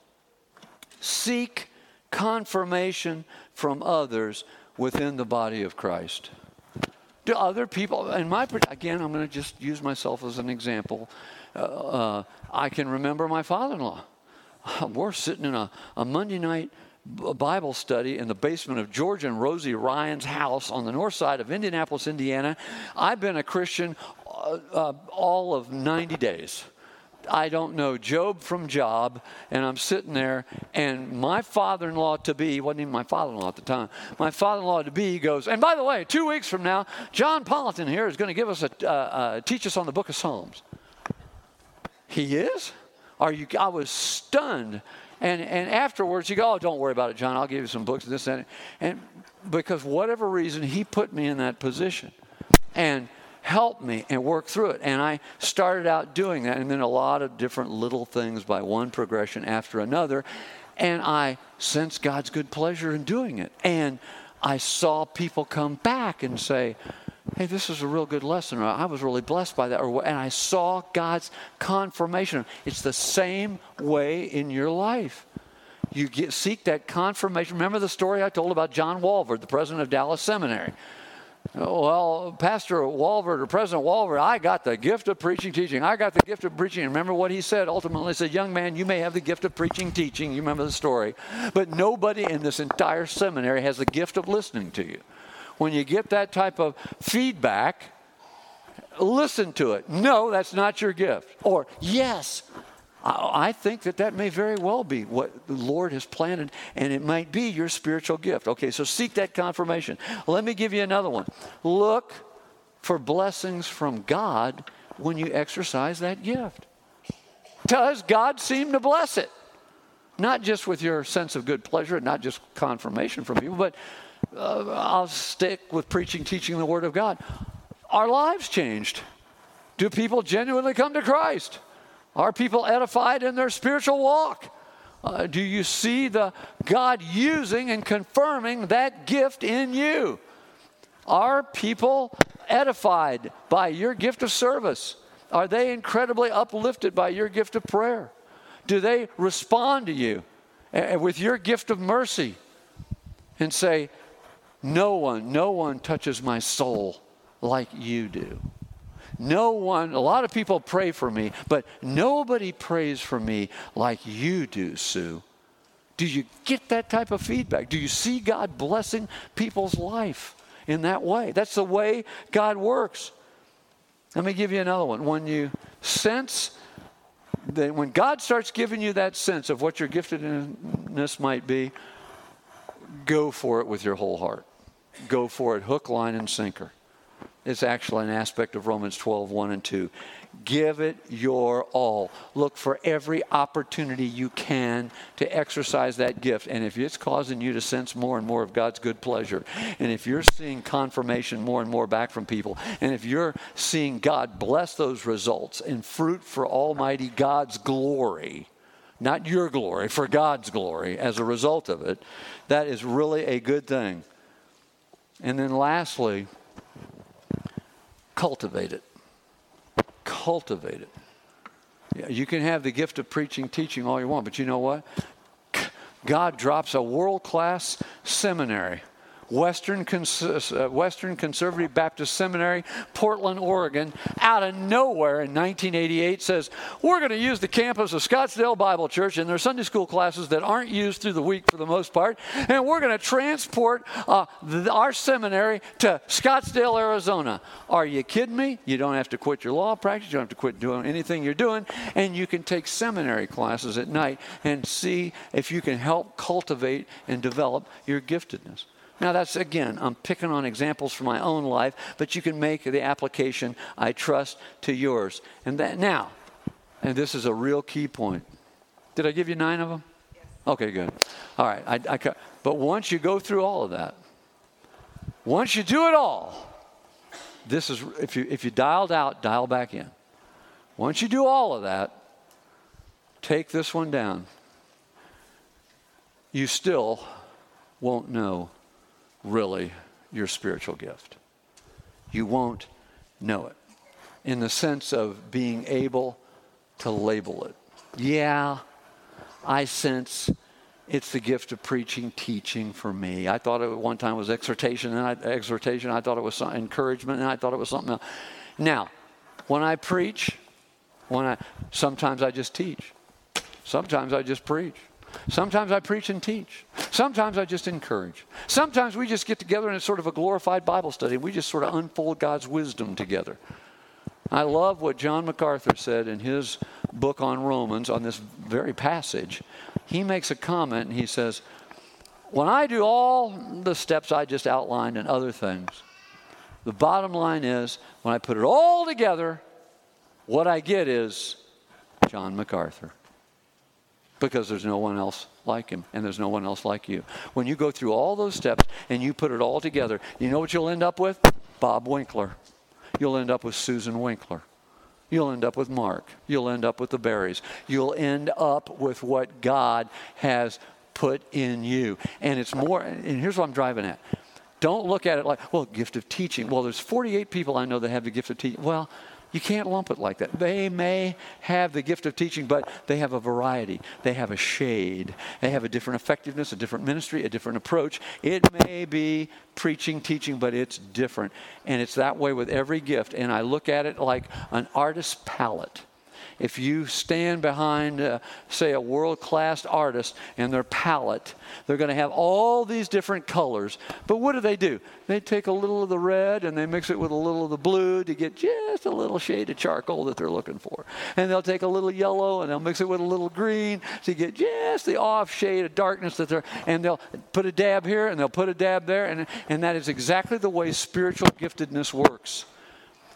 Seek confirmation from others within the body of Christ. Do other people, and my, again, I'm going to just use myself as an example. Uh, uh, I can remember my father-in-law. We're sitting in a, a Monday night Bible study in the basement of George and Rosie Ryan's house on the north side of Indianapolis, Indiana. I've been a Christian uh, uh, all of ninety days. I don't know Job from Job, and I'm sitting there, and my father-in-law-to-be, wasn't even my father-in-law at the time, my father-in-law-to-be goes, and by the way, two weeks from now, John Politan here is going to give us a, uh, uh, teach us on the book of Psalms. He is? Are you? I was stunned. And and afterwards, you go, oh, don't worry about it, John, I'll give you some books, and this and that. And because whatever reason, he put me in that position. And help me and work through it. And I started out doing that, and then a lot of different little things by one progression after another. And I sensed God's good pleasure in doing it. And I saw people come back and say, hey, this is a real good lesson, or I was really blessed by that. Or, and I saw God's confirmation. It's the same way in your life. You get, seek that confirmation. Remember the story I told about John Walvoord, the president of Dallas Seminary? Well, Pastor Walvoord or President Walvoord, I got the gift of preaching, teaching. I got the gift of preaching. Remember what he said? Ultimately, he said, young man, you may have the gift of preaching, teaching. You remember the story. But nobody in this entire seminary has the gift of listening to you. When you get that type of feedback, listen to it. No, that's not your gift. Or, yes, I think that that may very well be what the Lord has planted, and it might be your spiritual gift. Okay, so seek that confirmation. Let me give you another one. Look for blessings from God when you exercise that gift? Does God seem to bless it? Not just with your sense of good pleasure, not just confirmation from people, but uh, I'll stick with preaching, teaching the Word of God. Are lives changed? Do people genuinely come to Christ? Are people edified in their spiritual walk? Uh, do you see the God using and confirming that gift in you? Are people edified by your gift of service? Are they incredibly uplifted by your gift of prayer? Do they respond to you uh, with your gift of mercy and say, no one, no one touches my soul like you do? No one, a lot of people pray for me, but nobody prays for me like you do, Sue. Do you get that type of feedback? Do you see God blessing people's life in that way? That's the way God works. Let me give you another one. When you sense that, when God starts giving you that sense of what your giftedness might be, go for it with your whole heart. Go for it, hook, line, and sinker. It's actually an aspect of Romans twelve, one and two. Give it your all. Look for every opportunity you can to exercise that gift. And if it's causing you to sense more and more of God's good pleasure, and if you're seeing confirmation more and more back from people, and if you're seeing God bless those results in fruit for Almighty God's glory, not your glory, for God's glory as a result of it, that is really a good thing. And then lastly, cultivate it. Cultivate it. You can have the gift of preaching, teaching all you want, but you know what? God drops a world-class seminary, Western, Cons- uh, Western Conservative Baptist Seminary, Portland, Oregon, out of nowhere in nineteen eighty-eight says, we're going to use the campus of Scottsdale Bible Church and their Sunday school classes that aren't used through the week for the most part, and we're going to transport uh, the, our seminary to Scottsdale, Arizona. Are you kidding me? You don't have to quit your law practice. You don't have to quit doing anything you're doing, and you can take seminary classes at night and see if you can help cultivate and develop your giftedness. Now that's, again, I'm picking on examples from my own life, but you can make the application, I trust, to yours. And that now, and this is a real key point. Did I give you nine of them? Yes. Okay, good. All right. I, I, but once you go through all of that, once you do it all, this is, if you, if you dialed out, dial back in. Once you do all of that, take this one down. You still won't know really your spiritual gift. You won't know it in the sense of being able to label it. Yeah, I sense it's the gift of preaching, teaching for me. I thought it at one time was exhortation, and I, exhortation. I thought it was some encouragement, and I thought it was something else. Now, when I preach, when I sometimes I just teach. Sometimes I just preach. Sometimes I preach and teach. Sometimes I just encourage. Sometimes we just get together in a sort of a glorified Bible study and we just sort of unfold God's wisdom together. I love what John MacArthur said in his book on Romans on this very passage. He makes a comment and he says, when I do all the steps I just outlined and other things, the bottom line is when I put it all together, what I get is John MacArthur. Because there's no one else like him, and there's no one else like you. When you go through all those steps and you put it all together, you know what you'll end up with? Bob Winkler. You'll end up with Susan Winkler. You'll end up with Mark. You'll end up with the Berries. You'll end up with what God has put in you. And it's more, and here's what I'm driving at. Don't look at it like, well, gift of teaching. Well, there's forty-eight people I know that have the gift of teaching. Well, you can't lump it like that. They may have the gift of teaching, but they have a variety. They have a shade. They have a different effectiveness, a different ministry, a different approach. It may be preaching, teaching, but it's different. And it's that way with every gift. And I look at it like an artist's palette. If you stand behind, uh, say, a world-class artist and their palette, they're going to have all these different colors. But what do they do? They take a little of the red and they mix it with a little of the blue to get just a little shade of charcoal that they're looking for. And they'll take a little yellow and they'll mix it with a little green to get just the off shade of darkness that they're, and they'll put a dab here and they'll put a dab there. And, and that is exactly the way spiritual giftedness works.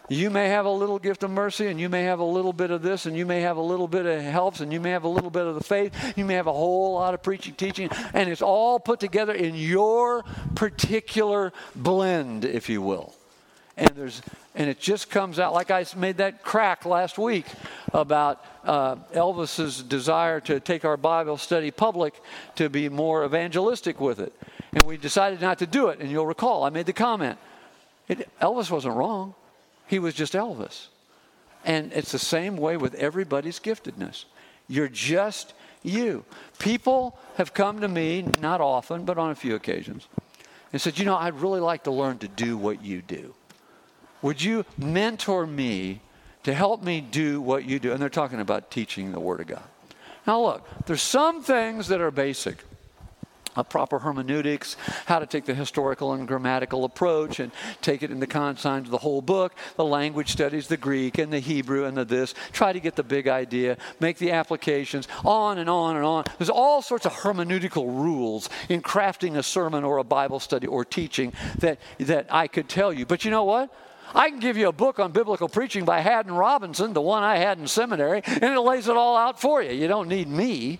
You may have a little gift of mercy, and you may have a little bit of this, and you may have a little bit of helps, and you may have a little bit of the faith. You may have a whole lot of preaching, teaching, and it's all put together in your particular blend, if you will. And there's, and it just comes out, like I made that crack last week about uh, Elvis's desire to take our Bible study public, to be more evangelistic with it. And we decided not to do it. And you'll recall, I made the comment. It, Elvis wasn't wrong. He was just Elvis. And it's the same way with everybody's giftedness. You're just you. People have come to me, not often, but on a few occasions, and said, you know, I'd really like to learn to do what you do. Would you mentor me to help me do what you do? And they're talking about teaching the Word of God. Now look, there's some things that are basic. A proper hermeneutics, how to take the historical and grammatical approach and take it in the confines of the whole book, the language studies, the Greek and the Hebrew and the this, try to get the big idea, make the applications, on and on and on. There's all sorts of hermeneutical rules in crafting a sermon or a Bible study or teaching that, that I could tell you. But you know what? I can give you a book on biblical preaching by Haddon Robinson, the one I had in seminary, and it lays it all out for you. You don't need me.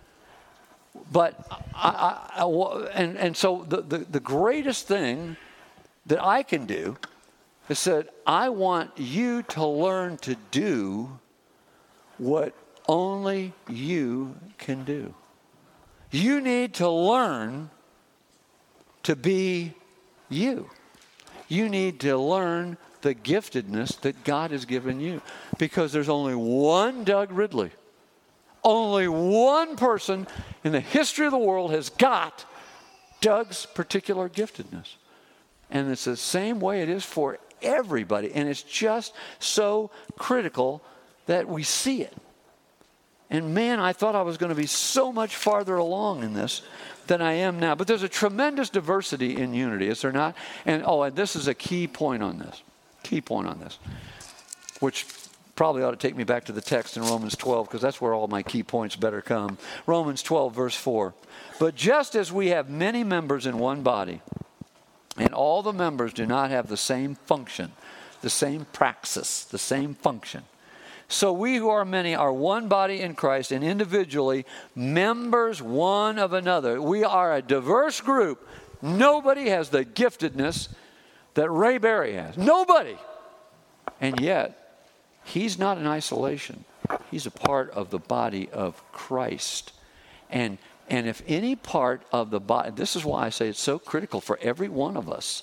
But I, I, I, and and so the, the, the greatest thing that I can do is that I want you to learn to do what only you can do. You need to learn to be you. You need to learn the giftedness that God has given you, because there's only one Doug Ridley. Only one person in the history of the world has got Doug's particular giftedness. And it's the same way it is for everybody. And it's just so critical that we see it. And man, I thought I was going to be so much farther along in this than I am now. But there's a tremendous diversity in unity, is there not? And oh, and this is a key point on this. Key point on this. Which probably ought to take me back to the text in Romans twelve, because that's where all my key points better come. Romans twelve, verse four. But just as we have many members in one body, and all the members do not have the same function, the same praxis, the same function, so we who are many are one body in Christ, and individually members one of another. We are a diverse group. Nobody has the giftedness that Ray Berry has. Nobody. And yet, he's not in isolation. He's a part of the body of Christ. And, and if any part of the body, this is why I say it's so critical for every one of us,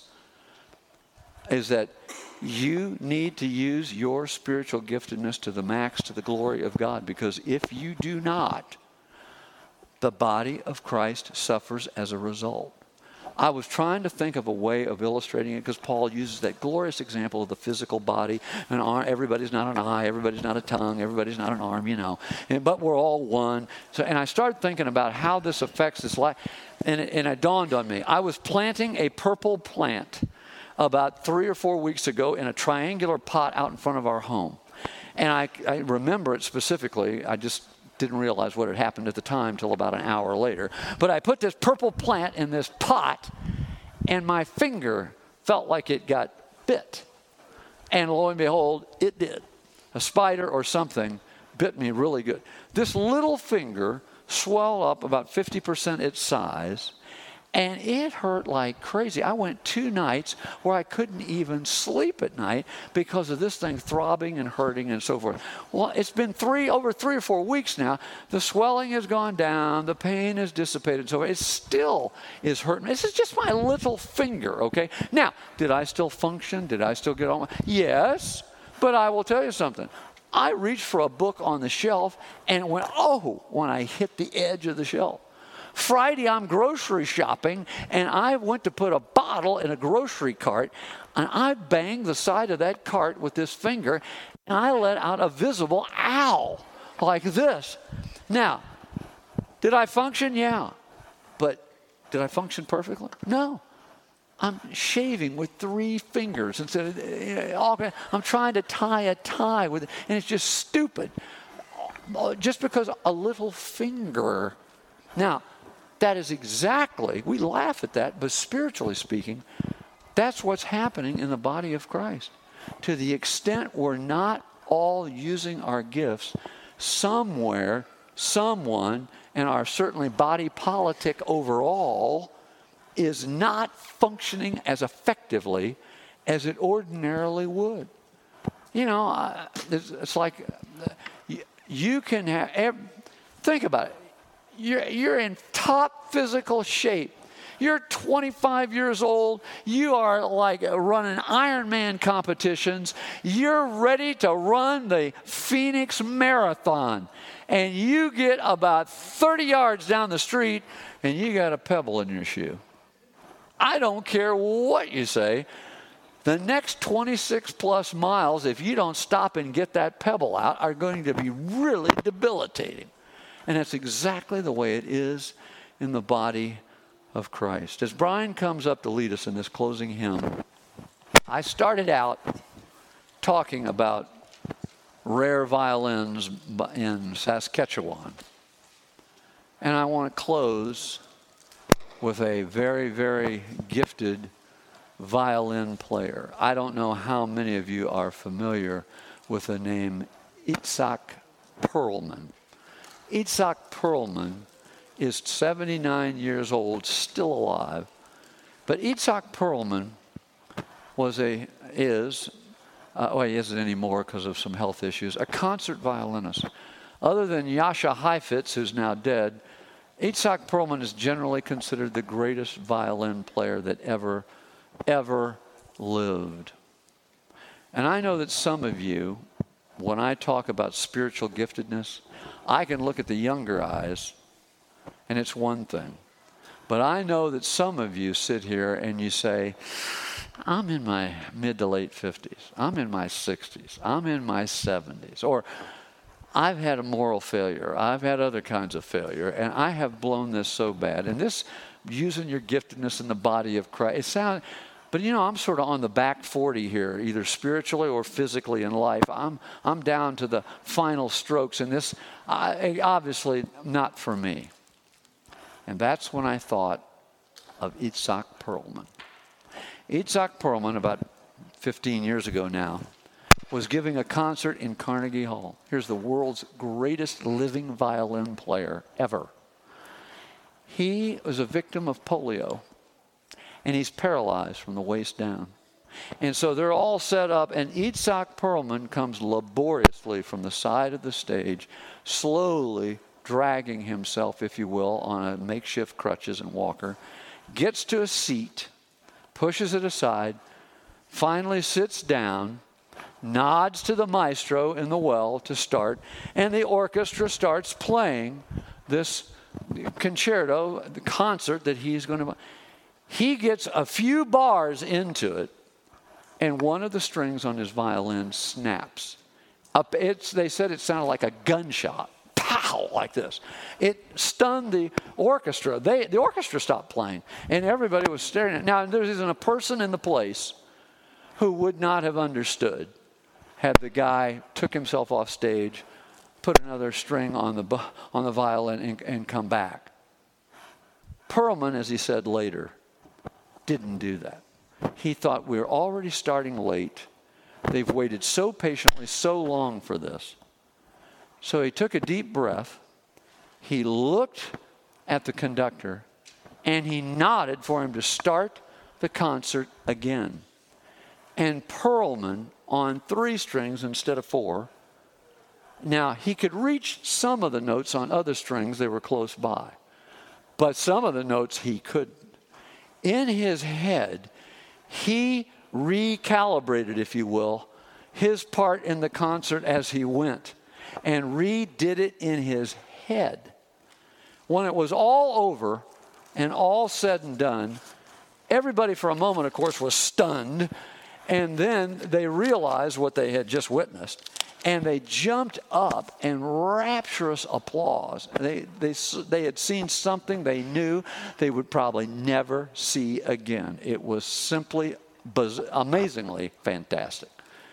is that you need to use your spiritual giftedness to the max, to the glory of God. Because if you do not, the body of Christ suffers as a result. I was trying to think of a way of illustrating it, because Paul uses that glorious example of the physical body. An arm, everybody's not an eye, everybody's not a tongue, everybody's not an arm, you know. And, but we're all one. So, and I started thinking about how this affects this life. And it, and it dawned on me. I was planting a purple plant about three or four weeks ago in a triangular pot out in front of our home. And I, I remember it specifically. I just didn't realize what had happened at the time until about an hour later. But I put this purple plant in this pot, and my finger felt like it got bit. And lo and behold, it did. A spider or something bit me really good. This little finger swelled up about fifty percent its size, and it hurt like crazy. I went two nights where I couldn't even sleep at night because of this thing throbbing and hurting and so forth. Well, it's been three, over three or four weeks now. The swelling has gone down. The pain has dissipated. So it still is hurting. This is just my little finger, okay? Now, did I still function? Did I still get on? Yes, but I will tell you something. I reached for a book on the shelf and went, oh, when I hit the edge of the shelf. Friday, I'm grocery shopping, and I went to put a bottle in a grocery cart, and I banged the side of that cart with this finger, and I let out a visible ow, like this. Now, did I function? Yeah. But did I function perfectly? No. I'm shaving with three fingers instead of, I'm trying to tie a tie with it, and it's just stupid. Just because a little finger. Now, that is exactly, we laugh at that, but spiritually speaking, that's what's happening in the body of Christ. to the extent we're not all using our gifts, somewhere, someone, and our certainly body politic overall is not functioning as effectively as it ordinarily would. You know, uh, it's, it's like uh, you, you can have, every, think about it. You're, you're in top physical shape. You're twenty-five years old. You are like running Ironman competitions. You're ready to run the Phoenix Marathon. And you get about thirty yards down the street and you got a pebble in your shoe. I don't care what you say. The next twenty-six plus miles, if you don't stop and get that pebble out, are going to be really debilitating. And that's exactly the way it is in the body of Christ. As Brian comes up to lead us in this closing hymn, I started out talking about rare violins in Saskatchewan. And I want to close with a very, very gifted violin player. I don't know how many of you are familiar with the name Itzhak Perlman. Itzhak Perlman is seventy-nine years old, still alive. But Itzhak Perlman was a, is, uh, well, he isn't anymore because of some health issues, a concert violinist. Other than Jascha Heifetz, who's now dead, Itzhak Perlman is generally considered the greatest violin player that ever, ever lived. And I know that some of you, when I talk about spiritual giftedness, I can look at the younger eyes, and it's one thing. But I know that some of you sit here and you say, I'm in my mid to late fifties. I'm in my sixties. I'm in my seventies. Or I've had a moral failure. I've had other kinds of failure, and I have blown this so bad. And this, using your giftedness in the body of Christ, it sounds, but you know, I'm sort of on the back forty here, either spiritually or physically in life. I'm I'm down to the final strokes, and this, I, obviously not for me. And that's when I thought of Itzhak Perlman. Itzhak Perlman, about fifteen years ago now, was giving a concert in Carnegie Hall. Here's the world's greatest living violin player ever. He was a victim of polio, and he's paralyzed from the waist down. And so they're all set up, and Itzhak Perlman comes laboriously from the side of the stage, slowly dragging himself, if you will, on a makeshift crutches and walker, gets to a seat, pushes it aside, finally sits down, nods to the maestro in the well to start, and the orchestra starts playing this concerto, the concert that he's going to... He gets a few bars into it, and one of the strings on his violin snaps. Up, it's, they said it sounded like a gunshot. Pow, like this. It stunned the orchestra. They, the orchestra stopped playing, and everybody was staring at it. Now, there isn't a person in the place who would not have understood had the guy took himself off stage, put another string on the, on the violin, and, and come back. Perlman, as he said later, didn't do that. He thought, we're already starting late. They've waited so patiently, so long for this. So he took a deep breath, he looked at the conductor, and he nodded for him to start the concert again. And Perlman, on three strings instead of four, now he could reach some of the notes on other strings, they were close by. But some of the notes he couldn't. In his head, he recalibrated, if you will, his part in the concert as he went, and redid it in his head. When it was all over and all said and done, everybody for a moment, of course, was stunned, and then they realized what they had just witnessed, and they jumped up in rapturous applause. They, they, they had seen something they knew they would probably never see again. It was simply buzz- amazingly fantastic.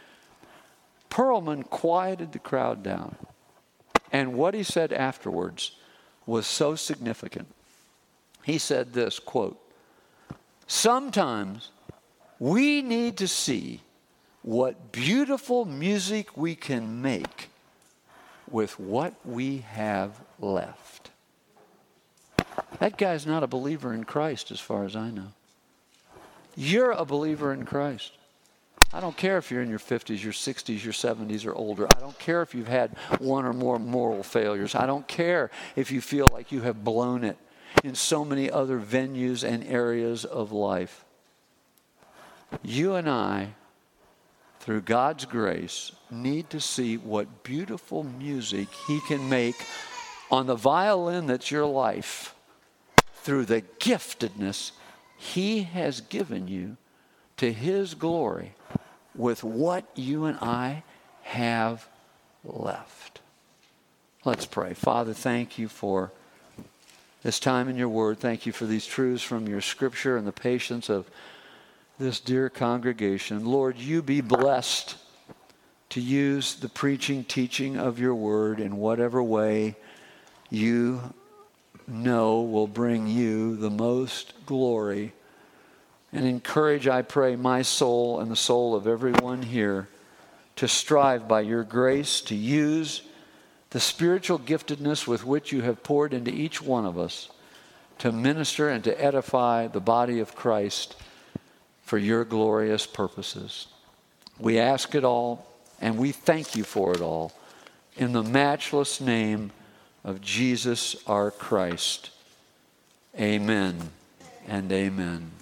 Perlman quieted the crowd down, and what he said afterwards was so significant. He said this, quote, "Sometimes we need to see what beautiful music we can make with what we have left. That guy's not a believer in Christ as far as I know. You're a believer in Christ. I don't care if you're in your fifties, your sixties, your seventies, or older. I don't care if you've had one or more moral failures. I don't care if you feel like you have blown it in so many other venues and areas of life. You and I, through God's grace, need to see what beautiful music He can make on the violin that's your life through the giftedness He has given you to His glory with what you and I have left. Let's pray. Father, thank you for this time in your word. Thank you for these truths from your scripture and the patience of this dear congregation. Lord, you be blessed to use the preaching, teaching of your word in whatever way you know will bring you the most glory. And encourage, I pray, my soul and the soul of everyone here to strive by your grace to use the spiritual giftedness with which you have poured into each one of us to minister and to edify the body of Christ for your glorious purposes. We ask it all, and we thank you for it all, in the matchless name of Jesus our Christ. Amen and amen.